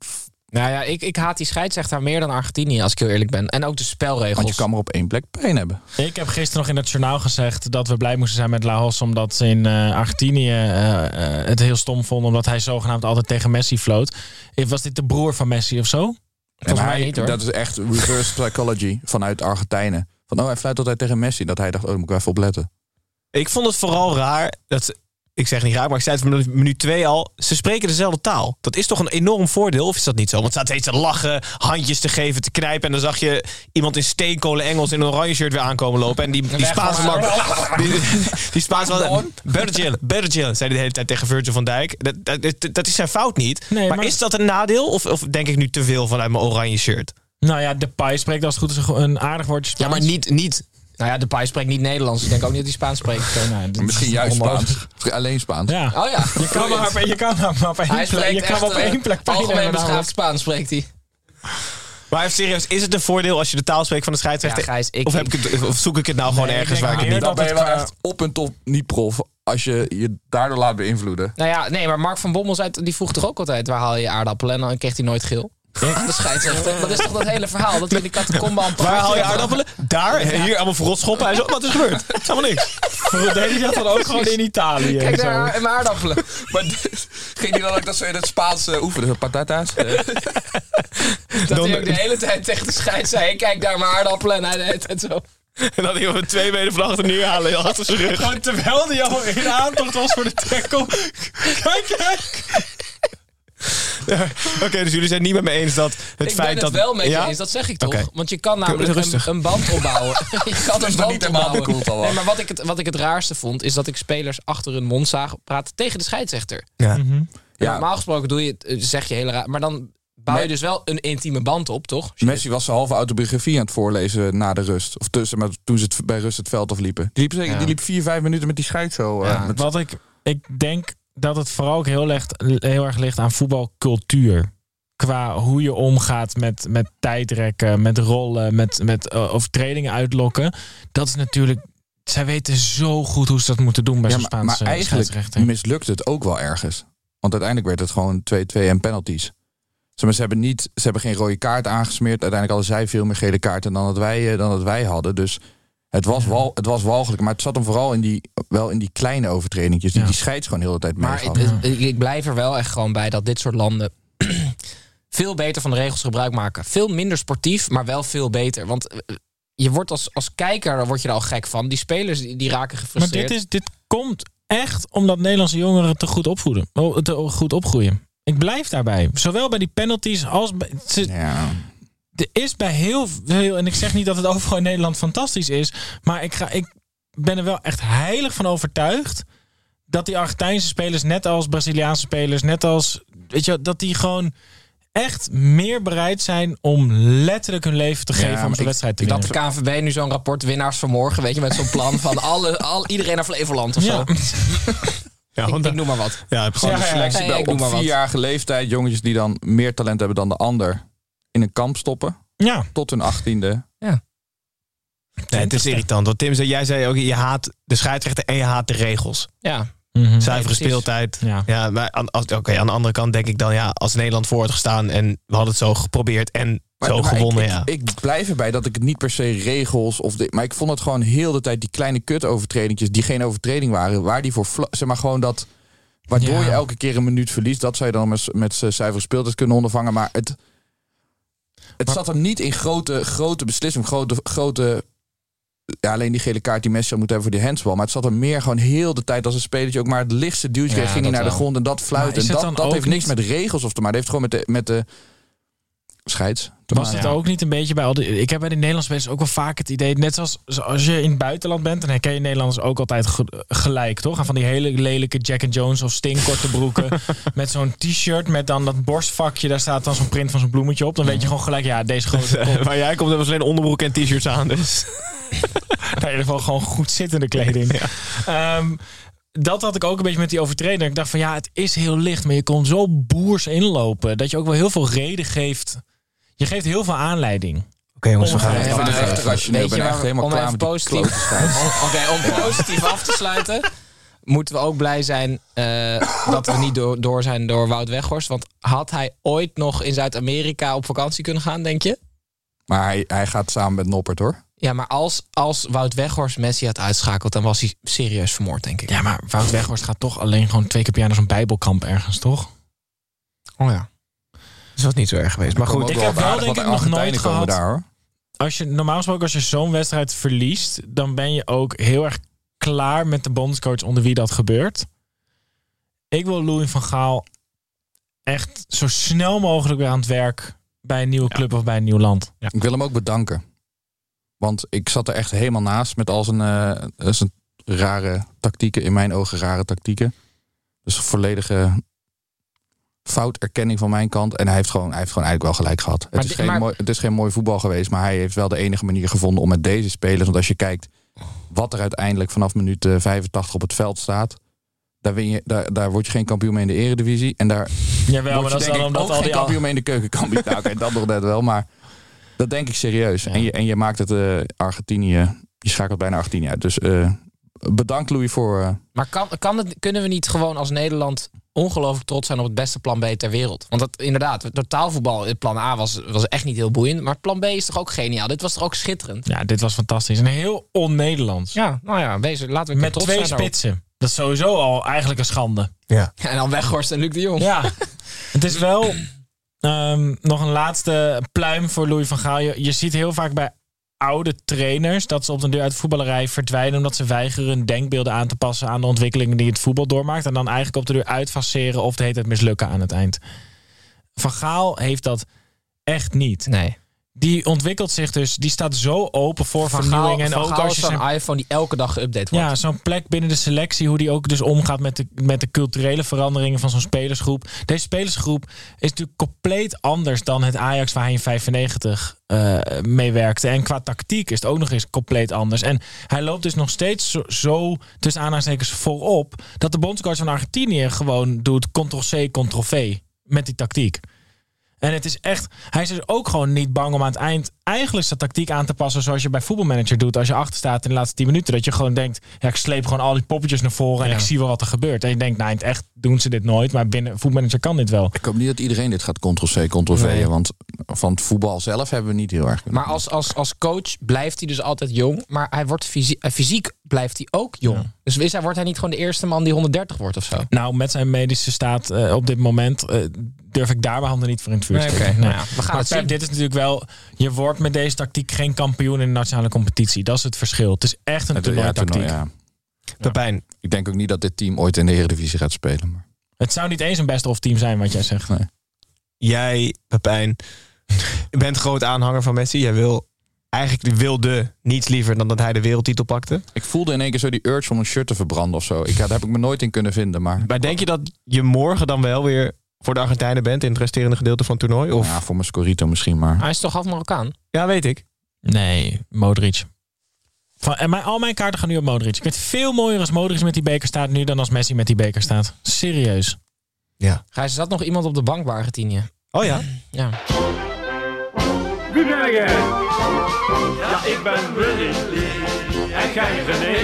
Nou ja, ik, ik haat die scheidsrechter meer dan Argentinië, als ik heel eerlijk ben. En ook de spelregels. Want je kan maar op één plek pijn hebben. Ik heb gisteren nog in het journaal gezegd dat we blij moesten zijn met Laos, omdat ze in uh, Argentinië uh, uh, het heel stom vonden, omdat hij zogenaamd altijd tegen Messi floot. Was dit de broer van Messi of zo? Volgens mij niet, hoor. Dat is echt reverse psychology vanuit Argentijnen. Van, oh, hij fluit altijd tegen Messi. Dat hij dacht, oh, daar moet ik even op letten. Ik vond het vooral raar dat... Ik zeg niet raar, maar ik zei het van minuut twee al. Ze spreken dezelfde taal. Dat is toch een enorm voordeel, of is dat niet zo? Want ze zaten steeds te lachen, handjes te geven, te knijpen. En dan zag je iemand in steenkolen Engels in een oranje shirt weer aankomen lopen. En die, die Spaanse man... Die, die Spaanse man... Better chill, better chill, zei hij de hele tijd tegen Virgil van Dijk. Dat, dat, dat is zijn fout niet. Nee, maar, maar is dat een nadeel? Of, of denk ik nu te veel vanuit mijn oranje shirt? Nou ja, Depay spreekt als het goed is een aardig woordje Spaans. Ja, maar niet... niet Nou ja, Depay spreekt niet Nederlands. Ik denk ook niet dat hij Spaans spreekt. Nou, Misschien juist Spaans. Alleen Spaans. Ja. Oh ja. Je kan maar op, je kan maar op één hij plek. Je kan op één plek. Algemeen beschaafd Spaans spreekt hij. Maar even serieus, is het een voordeel als je de taal spreekt van de scheidsrechter? Ja, Gijs, ik of, heb ik het, of zoek ik het nou gewoon nee, ergens waar ik het niet... Dan ben je wel echt op en top niet prof als je je daardoor laat beïnvloeden. Nou ja, nee, maar Mark van Bommel zei, die vroeg toch ook altijd, waar haal je aardappelen? En dan kreeg hij nooit geel. Ja, de scheidsrechter. Dat is toch dat hele verhaal? Dat we die catacombe aan Waar haal je aardappelen? Daar, hier allemaal verrot schoppen. Hij zo, wat is gebeurd? Het is helemaal niks. Deed hij dat dan ook gewoon in Italië? Kijk daar, en mijn aardappelen. Maar ging hij dan ook dat zo in het Spaans uh, oefenen? Patata's? Dat dan, hij ook de hele tijd tegen de scheids zei, kijk daar mijn aardappelen. En hij deed het zo. En dan hij op een twee meter van achter neerhalen achter zijn rug. Gewoon terwijl hij al in aantocht was voor de tackle. Kijk, kijk. Ja, Oké, okay, dus jullie zijn niet met me eens dat het ik feit ben dat... het wel met je ja? eens, dat zeg ik toch. Okay. Want je kan namelijk een, een band opbouwen. Je kan een band opbouwen. Nee, maar wat ik, het, wat ik het raarste vond, is dat ik spelers achter hun mond zag praten tegen de scheidsrechter. Ja. Mm-hmm. Ja. Normaal gesproken doe je het, zeg je hele raar. Maar dan bouw je nee. dus wel een intieme band op, toch? Messi was zijn halve autobiografie aan het voorlezen na de rust. Of tussen, maar toen ze het, bij rust het veld afliepen. Die liep, zeker, ja. die liep vier, vijf minuten met die scheid zo. Ja. Uh, met... Wat ik, ik denk dat het vooral ook heel, ligt, heel erg ligt aan voetbalcultuur. Qua hoe je omgaat met, met tijdrekken, met rollen, met, met uh, overtredingen uitlokken. Dat is natuurlijk... Zij weten zo goed hoe ze dat moeten doen bij ja, zo'n Spaanse maar, maar eigenlijk mislukt het ook wel ergens. Want uiteindelijk werd het gewoon twee-twee en penalties. Ze hebben, niet, ze hebben geen rode kaart aangesmeerd. Uiteindelijk hadden zij veel meer gele kaarten dan dat wij, dan dat wij hadden. Dus het was, ja. wal, het was walgelijk. Maar het zat hem vooral in die, wel in die kleine overtredingjes. Die, ja. die scheids gewoon heel de tijd mee. Maar het, het, ik blijf er wel echt gewoon bij dat dit soort landen veel beter van de regels gebruik maken. Veel minder sportief, maar wel veel beter. Want je wordt als, als kijker word je er al gek van. Die spelers die, die raken gefrustreerd. Maar dit, is, dit komt echt omdat Nederlandse jongeren te goed opvoeden. Te goed opgroeien. Ik blijf daarbij. Zowel bij die penalties als bij... Ja. Er is bij heel veel... En ik zeg niet dat het overal in Nederland fantastisch is. Maar ik, ga, ik ben er wel echt heilig van overtuigd dat die Argentijnse spelers, net als Braziliaanse spelers, net als... Weet je, dat die gewoon echt meer bereid zijn om letterlijk hun leven te geven ja, om zo'n wedstrijd te winnen. Dat de K N V B nu zo'n rapport winnaars vanmorgen, weet je, met zo'n plan van alle, al, iedereen naar Flevoland of ja. zo. Ja, ik, ik noem maar wat. Ja, gewoon ja, de selectie ja, ja, op vierjarige leeftijd. Jongetjes die dan meer talent hebben dan de ander in een kamp stoppen. Ja. Tot hun achttiende. Ja. Nee, het is irritant. Want Tim zei, jij zei ook, je haat de scheidsrechter en je haat de regels. Ja. Mm-hmm. Zuivere nee, speeltijd. Ja. Ja, maar aan, als, okay, aan de andere kant denk ik dan, ja, als Nederland voor had gestaan en we hadden het zo geprobeerd en maar, zo maar gewonnen, ik, ja. Ik, ik blijf erbij dat ik het niet per se regels of de, maar ik vond het gewoon heel de tijd die kleine kut-overtredingjes die geen overtreding waren, waar die voor, zeg maar gewoon dat, waardoor ja. je elke keer een minuut verliest, dat zou je dan met, met zuivere speeltijd kunnen ondervangen, maar het, het maar, zat er niet in grote, grote beslissingen, grote, grote ja, alleen die gele kaart die Messi zou moeten hebben voor die handsbal. Maar het zat er meer gewoon heel de tijd als een spelertje ook maar het lichtste duwtje kreeg, ja, ging hij naar wel. de grond en dat fluiten. En dat, dat heeft niks niet... met regels of te maken. Dat heeft gewoon met de, met de scheids. Was het ja. ook niet een beetje bij al die... Ik heb bij de Nederlandse spelers ook wel vaak het idee, net zoals als je in het buitenland bent, dan herken je Nederlanders ook altijd ge, gelijk, toch? En van die hele lelijke Jack and Jones of Sting korte broeken met zo'n t-shirt met dan dat borstvakje, daar staat dan zo'n print van zo'n bloemetje op. Dan weet je gewoon gelijk, ja, deze grote kop. Waar jij komt, hebben we alleen onderbroek en t-shirts aan, dus... in ieder geval gewoon goed zittende kleding. Ja. Um, dat had ik ook een beetje met die overtreding. Ik dacht van ja, het is heel licht, maar je kon zo boers inlopen dat je ook wel heel veel reden geeft. Je geeft heel veel aanleiding. Oké okay, jongens, we gaan even van de rechter rationeel. Ik ben echt helemaal om klaar met positief. Oké, okay, om positief af te sluiten. moeten we ook blij zijn uh, dat we niet door, door zijn door Wout Weghorst. Want had hij ooit nog in Zuid-Amerika op vakantie kunnen gaan, denk je? Maar hij, hij gaat samen met Noppert, hoor. Ja, maar als, als Wout Weghorst Messi had uitschakeld, dan was hij serieus vermoord, denk ik. Ja, maar Wout Weghorst gaat toch alleen gewoon twee keer per jaar naar zo'n bijbelkamp ergens, toch? Oh ja. Dat is wat niet zo erg geweest. Maar goed, ik heb wel denk ik nog nooit gehad... Daar, hoor. Als je, normaal gesproken, als je zo'n wedstrijd verliest, dan ben je ook heel erg klaar met de bondscoach onder wie dat gebeurt. Ik wil Louis van Gaal echt zo snel mogelijk weer aan het werk bij een nieuwe club ja. of bij een nieuw land. Ja. Ik wil hem ook bedanken. Want ik zat er echt helemaal naast met al zijn, uh, zijn rare tactieken, in mijn ogen rare tactieken. Dus volledige fouterkenning van mijn kant. En hij heeft gewoon, hij heeft gewoon eigenlijk wel gelijk gehad. Het is, geen maar... mooi, het is geen mooi voetbal geweest, maar hij heeft wel de enige manier gevonden om met deze spelers, want als je kijkt wat er uiteindelijk vanaf minuut vijfentachtig op het veld staat, daar, win je, daar, daar word je geen kampioen mee in de eredivisie. En daar Jawel, maar dat is dan omdat ook al geen die kampioen al... mee in de keukenkampioen. Nou, oké, dat nog net wel, maar dat denk ik serieus. Ja. En, je, en je maakt het uh, Argentinië, je schakelt bijna Argentinië uit. Dus uh, bedankt Louis voor... Uh... Maar kan, kan het, kunnen we niet gewoon als Nederland ongelooflijk trots zijn op het beste plan B ter wereld? Want dat inderdaad, het totaalvoetbal, het plan A was, was echt niet heel boeiend. Maar plan B is toch ook geniaal? Dit was toch ook schitterend? Ja, dit was fantastisch. En heel on-Nederlands. Ja, nou ja, wees, laten we met trots twee zijn spitsen. Daarop. Dat is sowieso al eigenlijk een schande. Ja. En dan Weghorst en Luc de Jong. Ja, het is wel um, nog een laatste pluim voor Louis van Gaal. Je, je ziet heel vaak bij oude trainers dat ze op de deur uit de voetballerij verdwijnen omdat ze weigeren hun denkbeelden aan te passen aan de ontwikkelingen die het voetbal doormaakt en dan eigenlijk op de deur uitfaceren of de hele tijd mislukken aan het eind. Van Gaal heeft dat echt niet. Nee. Die ontwikkelt zich dus, die staat zo open voor Van vernieuwing. Gaal, en ook Gaal als je zo'n zijn iPhone die elke dag geüpdate wordt. Ja, zo'n plek binnen de selectie, hoe die ook dus omgaat met de, met de culturele veranderingen van zo'n spelersgroep. Deze spelersgroep is natuurlijk compleet anders dan het Ajax waar hij in vijfennegentig uh, mee werkte. En qua tactiek is het ook nog eens compleet anders. En hij loopt dus nog steeds zo, zo tussen aanhalingstekens voorop, dat de bondscoach van Argentinië gewoon doet control-C, control-V met die tactiek. En het is echt, hij is dus ook gewoon niet bang om aan het eind eigenlijk zijn tactiek aan te passen zoals je bij voetbalmanager doet als je achter staat in de laatste tien minuten. Dat je gewoon denkt, ja, ik sleep gewoon al die poppetjes naar voren en ja. ik zie wel wat er gebeurt. En je denkt, nou in het echt doen ze dit nooit, maar binnen voetbalmanager kan dit wel. Ik hoop niet dat iedereen dit gaat control-C, control-V, nee. Want van het voetbal zelf hebben we niet heel erg kunnen. Maar als, als, als coach blijft hij dus altijd jong, maar hij wordt fysiek, fysiek blijft hij ook jong. Ja. Dus is hij, wordt hij niet gewoon de eerste man die honderddertig wordt of zo? Nou, met zijn medische staat uh, op dit moment uh, durf ik daar mijn handen niet voor in het vuur te steken. Nee, okay. nee. nou ja, we gaan maar het zien. Pep, dit is natuurlijk wel, je wordt met deze tactiek geen kampioen in de nationale competitie. Dat is het verschil. Het is echt een toernooitactiek. Ja, ja. Pepijn. Ik denk ook niet dat dit team ooit in de Eredivisie gaat spelen. Maar... Het zou niet eens een best of team zijn wat jij zegt. Nee. Jij, Pepijn, bent groot aanhanger van Messi. Jij wil eigenlijk wilde niets liever dan dat hij de wereldtitel pakte. Ik voelde in één keer zo die urge om een shirt te verbranden of zo. Ik, ja, daar heb ik me nooit in kunnen vinden. Maar, maar denk je dat je morgen dan wel weer voor de Argentijnen bent in het resterende gedeelte van het toernooi? Of? Ja, voor mijn Scorito misschien, maar... Hij is toch half Marokkaan? Ja, weet ik. Nee, Modric. Van, en mijn, al mijn kaarten gaan nu op Modric. Ik vind het veel mooier als Modric met die beker staat nu dan als Messi met die beker staat. Serieus. Ja. Gijs, er zat nog iemand op de bank bij Argentinië. Oh ja? Ja. Wie ben jij? Ja, ik ben Willy en jij René.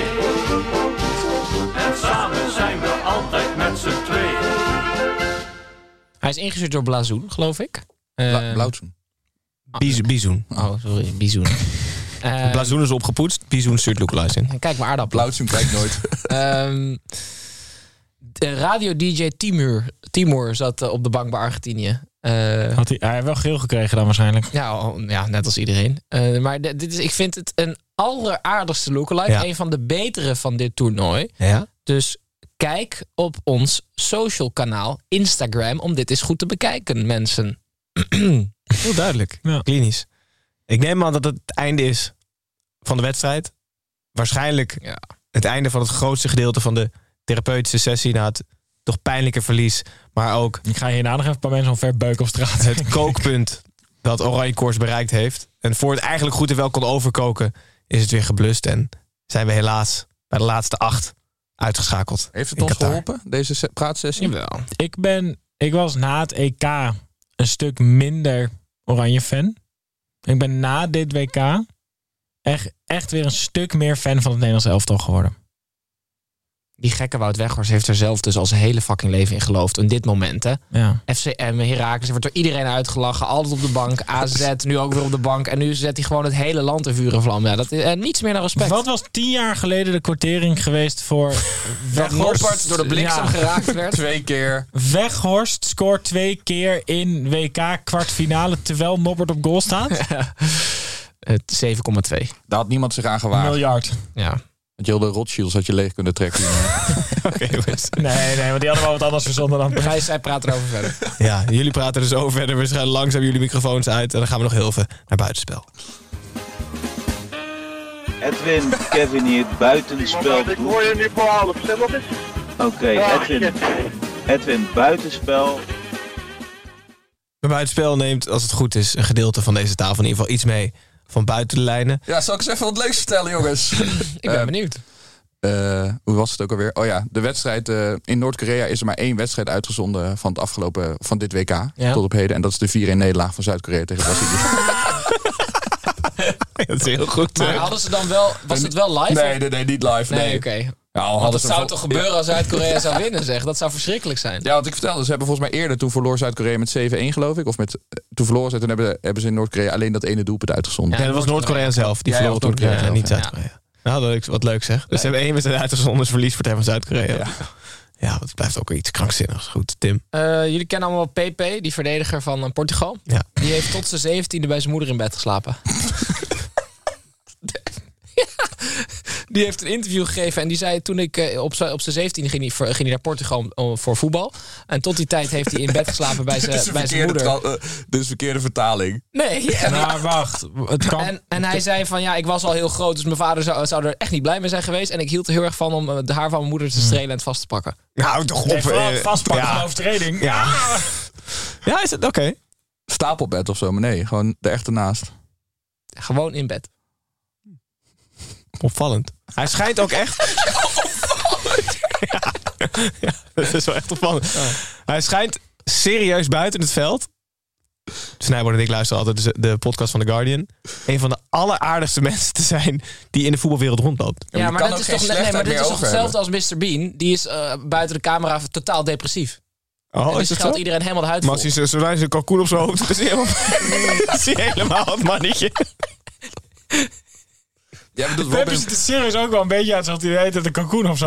En samen zijn we altijd met z'n twee. Hij is ingestuurd door Blazoen, geloof ik. Bla- Uh, Blauwzoen. Bizoen. Oh, sorry, Bizoen. Uh, Blazoen is opgepoetst. Bizoen stuurt lookalike in. Kijk maar aardappel. Blauwzoen kijkt nooit. um, de radio-D J Timur, Timur zat uh, op de bank bij Argentinië. Uh, Had hij, hij heeft wel geel gekregen dan waarschijnlijk. Ja, oh, ja net als iedereen. Uh, maar de, dit is, ik vind het een alleraardigste lookalike. Ja. Een van de betere van dit toernooi. Ja? Dus kijk op ons social kanaal Instagram om dit eens goed te bekijken, mensen. Heel duidelijk. Ja. Klinisch. Ik neem aan dat het het einde is van de wedstrijd. Waarschijnlijk Ja. het einde van het grootste gedeelte van de therapeutische sessie na het toch pijnlijke verlies. Maar ook Ik ga hierna nog even een paar mensen omver beuken op straat. het kookpunt dat Oranje Koorts bereikt heeft. En voor het eigenlijk goed en wel kon overkoken, is het weer geblust. En zijn we helaas bij de laatste acht uitgeschakeld. Heeft het in ons Qatar. geholpen, deze se- praatsessie? Jawel. Ik ben, ik was na het E K een stuk minder Oranje fan. Ik ben na dit W K echt, echt weer een stuk meer fan van het Nederlands elftal geworden. die gekke Wout Weghorst heeft er zelf dus al zijn hele fucking leven in geloofd. In dit moment, hè. Ja. F C M, Heracles, wordt door iedereen uitgelachen. Altijd op de bank. A Z, nu ook weer op de bank. En nu zet hij gewoon het hele land in vuur en vlam. Ja, dat is uh, niets meer dan respect. Wat was tien jaar geleden de quotering geweest voor Weghorst? Noppert door de bliksem Ja. geraakt werd. Twee keer. Weghorst scoort twee keer in W K kwartfinale terwijl Noppert op goal staat? Uh, zeven komma twee. Daar had niemand zich aan gewaagd. Miljard. Ja. Want je heel de Rothschilds had je leeg kunnen trekken. Oké, jongens. Nee, nee, want die hadden wel wat anders verzonnen dan Gijs, zij praat erover verder. Ja, jullie praten er zo verder. We gaan langzaam jullie microfoons uit. En dan gaan we nog heel even naar buitenspel. Edwin, Kevin hier, buitenspel. Ik hoor je nu voor half. Zeg wat is? Oké, Edwin. Edwin, buitenspel. Bij buitenspel neemt, als het goed is, een gedeelte van deze tafel in ieder geval iets mee van buiten de lijnen. Ja, zal ik eens even wat leuks vertellen, jongens? Ik ben benieuwd. Uh, hoe was het ook alweer? Oh ja, de wedstrijd uh, in Noord-Korea is er maar één wedstrijd uitgezonden van het afgelopen van dit W K Ja. tot op heden. En dat is de vier-een nederlaag van Zuid-Korea tegen Brazilië. Dat is heel goed. Maar hadden ze dan wel... Was het wel live? Nee, nee, nee, niet live. Nee, Nee, oké. Ja, al Want hadden het ze zou vol- toch gebeuren als Zuid-Korea zou winnen, zeg. Dat zou verschrikkelijk zijn. Ja, wat ik vertelde, ze hebben volgens mij eerder, toen verloor Zuid-Korea met zeven-een geloof ik. Of met, toen verloren ze, toen hebben, hebben ze in Noord-Korea alleen dat ene doelpunt uitgezonden. Ja, dat was Noord-Korea zelf. Die Ja, verloor ja, Noord-Korea, Noord-Korea niet zelf, Zuid-Korea. Nou, dat is wat leuk zeg. Dus ze hebben één wedstrijd uitgezonden, dus verliespartij van Zuid-Korea. Ja. Ja, dat blijft ook iets krankzinnigs. Goed, Tim. Uh, jullie kennen allemaal P P, die verdediger van uh, Portugal. Ja. Die heeft tot zijn zeventiende bij zijn moeder in bed geslapen. Ja, die heeft een interview gegeven en die zei toen ik uh, op zijn op zijn zeventiende ging hij, voor, ging hij naar Portugal om, voor voetbal. En tot die tijd heeft hij in bed geslapen bij zijn bij zijn moeder. Tra- uh, dit is verkeerde vertaling. Nee. En, Nou, wacht. Het kan. en, en hij zei van ja, ik was al heel groot, dus mijn vader zou, zou er echt niet blij mee zijn geweest. En ik hield er heel erg van om uh, de haar van mijn moeder te strelen en het vast te pakken. Nou, toch op. Nee, vooral het eh, vastpakken ja. van overtreding. Ja. Ja, is het? Oké. Okay. Stapelbed of zo, maar nee, gewoon er echt ernaast. Gewoon in bed. Opvallend. Hij schijnt ook echt... ja, ja, dat is wel echt opvallend. Ja. Hij schijnt serieus buiten het veld... Snijboord en ik luisteren altijd de, de podcast van The Guardian... een van de alleraardigste mensen te zijn... die in de voetbalwereld rondloopt. Ja, Ja, maar, maar dat is geen toch, nee, maar slechtheid dit is meer toch over hetzelfde als mister Bean. Die is uh, buiten de camera totaal depressief. Oh, en is dus dat geldt zo? iedereen helemaal de huid Maar vol. als hij zo zijn kalkoen op zijn hoofd... is hij helemaal, is hij helemaal het mannetje. Ja, bedoelt Pep Robin... is het serieus ook wel een beetje uit zoals hij heet het een kalkoen of zo.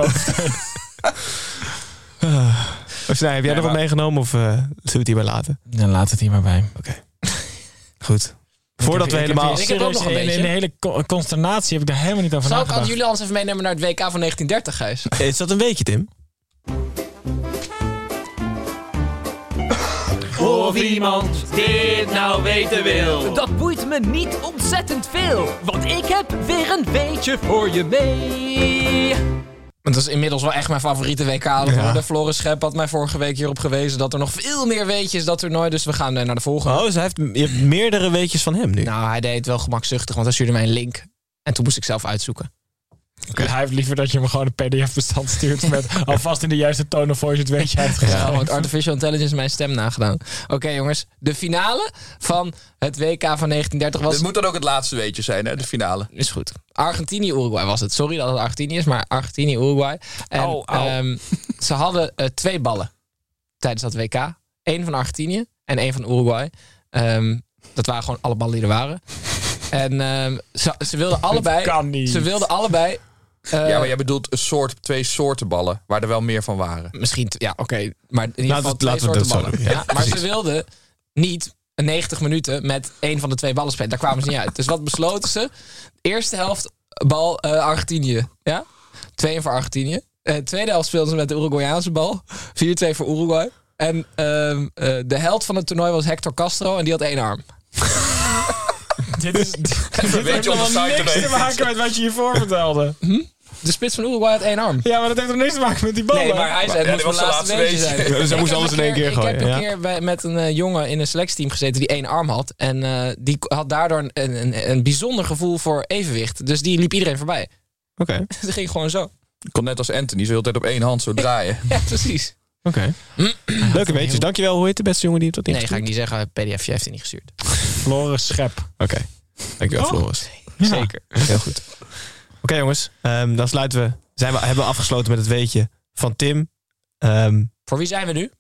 Of Snij, heb jij Nee, er wat maar- meegenomen of uh, zullen we het hierbij laten? Dan laat het hier maar bij. Oké. Okay. Goed. Voordat we Ik heb- helemaal... Ik heb ook nog een in, in beetje. de hele co- consternatie heb ik daar helemaal niet over Zou ik nagedacht. aan jullie anders even meenemen naar het W K van negentien dertig, Gijs? Is dat een weetje, Tim? Of iemand dit nou weten wil. Dat boeit me niet ontzettend veel, want ik heb weer een weetje voor je mee. Dat is inmiddels wel echt mijn favoriete W K aan het worden. Floris Schep had mij vorige week hierop gewezen dat er nog veel meer weetjes dat toernooi. Dus we gaan uh, naar de volgende. Oh, dus hij heeft, je hebt meerdere weetjes van hem nu. Nou, hij deed het wel gemakzuchtig, want hij stuurde mij een link. En toen moest ik zelf uitzoeken. Okay. Hij heeft liever dat je hem gewoon een P D F-bestand stuurt met alvast in de juiste tone of voice het weetje uitgeschreven. Ja, want artificial intelligence mijn stem nagedaan. Oké okay, jongens, de finale van het W K van negentien dertig was... Dit moet dan ook het laatste weetje zijn, hè? De finale. Is goed. Argentinië-Uruguay was het. Sorry dat het Argentinië is, maar Argentinië-Uruguay. En Au, au. Um, ze hadden uh, twee ballen tijdens dat W K. Eén van Argentinië en één van Uruguay. Um, dat waren gewoon alle ballen die er waren. En um, ze, ze wilden allebei... kan niet. Ze wilden allebei... Uh, Ja, maar jij bedoelt een soort, twee soorten ballen, waar er wel meer van waren. Misschien, t- ja, oké. Okay, maar in ieder Laten geval we- twee laten we soorten dat ballen. zo doen. Ja, Ja, maar precies. ze wilden niet negentig minuten met één van de twee ballen spelen. Daar kwamen ze niet uit. Dus wat besloten ze? Eerste helft bal uh, Argentinië. Ja? twee voor Argentinië. Uh, tweede helft speelden ze met de Uruguayaanse bal. vier twee voor Uruguay. En uh, uh, de held van het toernooi was Hector Castro en die had één arm. Dit is dit heeft je op de nog site niks te erbij. maken met wat je hiervoor vertelde. De spits van Uruguay had één arm. Ja, maar dat heeft nog niks te maken met die ballen. Nee, maar hij zei, Ja, het dit moest was mijn zijn laatste laatste weetje weetje. zijn. Ja, dus hij Ik moest heb alles een in één keer Ik heb gooien, een ja. keer bij, met een uh, jongen in een selectteam gezeten die één arm had. En uh, die had daardoor een, een, een bijzonder gevoel voor evenwicht. Dus die liep iedereen voorbij. Oké. Okay. Dat ging gewoon zo. Ik kon net als Anthony zo de hele tijd op één hand zo draaien. Ja, precies. Oké. Okay. Leuke weetjes. Dankjewel. Hoe heet de beste jongen die het tot Nee, ga ik niet zeggen. P D F'je heeft hij niet gestuurd. Floris Schep. Oké. Okay. Dankjewel, Oh. Floris. Ja. Zeker. Heel goed. Oké okay, jongens, um, dan sluiten we zijn we, hebben we afgesloten met het weetje van Tim. Um, Voor wie zijn we nu?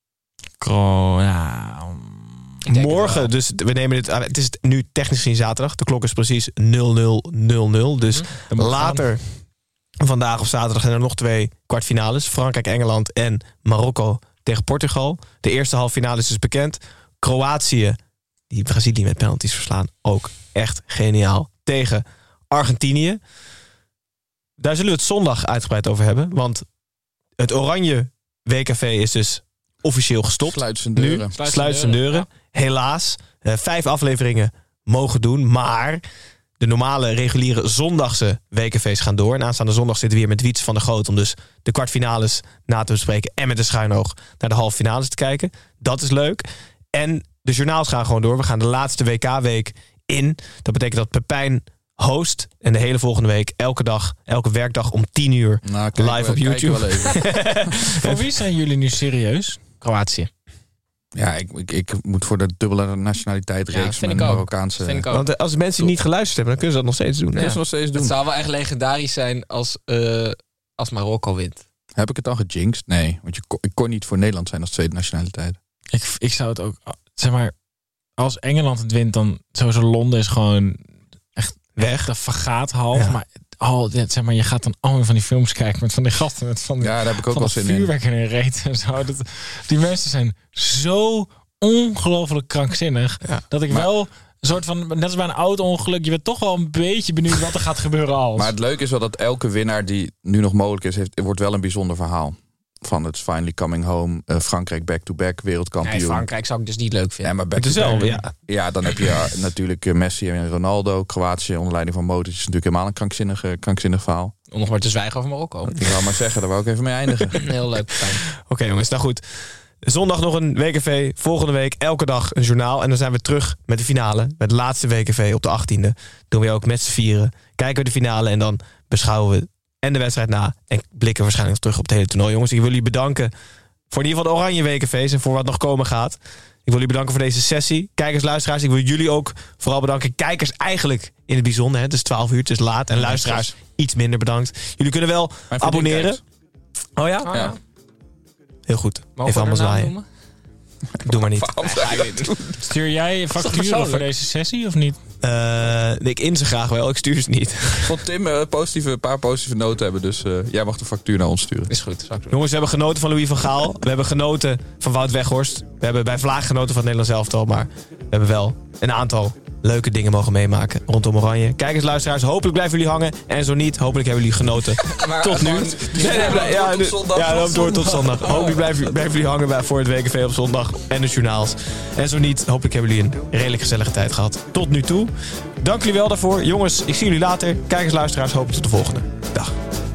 Kro- ja, morgen, dus we nemen dit. Het is nu technisch gezien zaterdag. De klok is precies nul nul nul nul. Dus hm, later vandaag of zaterdag zijn er nog twee kwartfinales. Frankrijk-Engeland en Marokko tegen Portugal. De eerste halve finale is dus bekend. Kroatië, die Brazilië met penalties verslaan. Ook echt geniaal. Tegen Argentinië. Daar zullen we het zondag uitgebreid over hebben. Want het Oranje W K V is dus officieel gestopt. Sluit zijn deuren. Nu, sluit zijn deuren. Ja. Helaas. Uh, vijf afleveringen mogen doen. Maar de normale, reguliere zondagse W K V's gaan door. En aanstaande zondag zitten we weer met Wiets van der Goot om dus de kwartfinales na te bespreken. En met een schuin oog naar de halve finales te kijken. Dat is leuk. En de journaals gaan gewoon door. We gaan de laatste W K-week in. Dat betekent dat Pepijn host. En de hele volgende week, elke dag, elke werkdag om tien uur nou, kijk, live op YouTube. Wel even. Voor wie zijn jullie nu serieus? Kroatië. Ja, ik, ik, ik moet voor de dubbele nationaliteit reeks Ja, vind met ik ook. Marokkaanse. Vind ik ook. Want als mensen niet geluisterd hebben, dan kunnen ze dat nog steeds doen. Ja, Hè? dat is nog steeds doen. Het zou wel echt legendarisch zijn als, uh, als Marokko wint. Heb ik het dan gejinxed? Nee, want je kon, ik kon niet voor Nederland zijn als tweede nationaliteit. Ik, ik zou het ook... Zeg maar, als Engeland het wint, dan sowieso Londen is gewoon echt weg. Dat vergaat half. Ja. Maar, al, zeg maar je gaat dan allemaal van die films kijken met van die gasten met van die, Ja, daar heb ik ook van wel dat zin in. vuurwerk in hun reet en zo. Dat, die mensen zijn zo ongelooflijk krankzinnig. Ja, dat ik maar- wel een soort van, net als bij een auto-ongeluk, je bent toch wel een beetje benieuwd wat er gaat gebeuren als. Maar het leuke is wel dat elke winnaar die nu nog mogelijk is, heeft, wordt wel een bijzonder verhaal. Van het finally coming home, uh, Frankrijk back-to-back, wereldkampioen. Nee, Frankrijk zou ik dus niet leuk vinden. Ja, maar Het is wel, back-to-back. ja. Ja, dan heb je uh, natuurlijk uh, Messi en Ronaldo. Kroatië onder leiding van Modric is natuurlijk helemaal een krankzinnig, uh, krankzinnig verhaal. Om nog maar te zwijgen over Marokko. Ik wou maar zeggen, daar wou ik even mee eindigen. Heel leuk. Fijn. Oké okay, jongens, nou goed. Zondag nog een W K V. Volgende week elke dag een journaal. En dan zijn we terug met de finale. Met de laatste W K V op de achttiende. Doen we ook met z'n vieren. Kijken we de finale en dan beschouwen we en de wedstrijd na. En blikken waarschijnlijk terug op het hele toernooi. Jongens, ik wil jullie bedanken voor in ieder geval de Oranje W K V's. En voor wat nog komen gaat. Ik wil jullie bedanken voor deze sessie. Kijkers, luisteraars. Ik wil jullie ook vooral bedanken. Kijkers eigenlijk in het bijzonder. Hè. Het is twaalf uur, het is laat. En luisteraars iets minder bedankt. Jullie kunnen wel Mijn vriendin abonneren. kijkt. Oh ja? Oh, ja. Heel goed. Mogen Even we allemaal de naam zwaaien. noemen? Doe maar niet. Stuur jij facturen persoonlijk? voor deze sessie of niet? Uh, ik in ze graag wel, ik stuur ze niet. Ik vond Tim uh, positieve, een paar positieve noten hebben. Dus uh, jij mag de factuur naar ons sturen. Is goed. Zou ik doen. Jongens, we hebben genoten van Louis van Gaal. We hebben genoten van Wout Weghorst. We hebben bij Vlaag genoten van het Nederlands elftal. Maar we hebben wel een aantal leuke dingen mogen meemaken rondom Oranje. Kijkers, luisteraars, hopelijk blijven jullie hangen. En zo niet, hopelijk hebben jullie genoten. Maar tot nu. gewoon- Nee, nee, blij- ja, tot nu- zondag. ja, dan door tot zondag. Oh. Hopelijk blijven, blijven jullie hangen bij, voor het W K V op zondag. En de journaals. En zo niet, hopelijk hebben jullie een redelijk gezellige tijd gehad. Tot nu toe. Dank jullie wel daarvoor. Jongens, ik zie jullie later. Kijkers, luisteraars, hopelijk tot de volgende. Dag.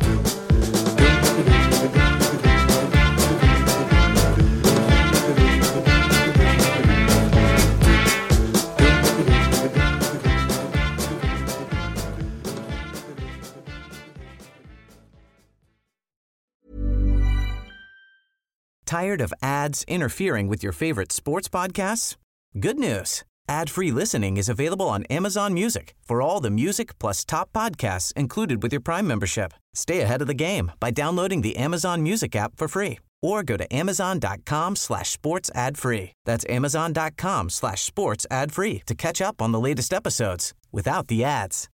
Tired of ads interfering with your favorite sports podcasts? Good news. Ad-free listening is available on Amazon Music for all the music plus top podcasts included with your Prime membership. Stay ahead of the game by downloading the Amazon Music app for free or go to amazon.com slash sports ad free. That's amazon.com slash sports ad free to catch up on the latest episodes without the ads.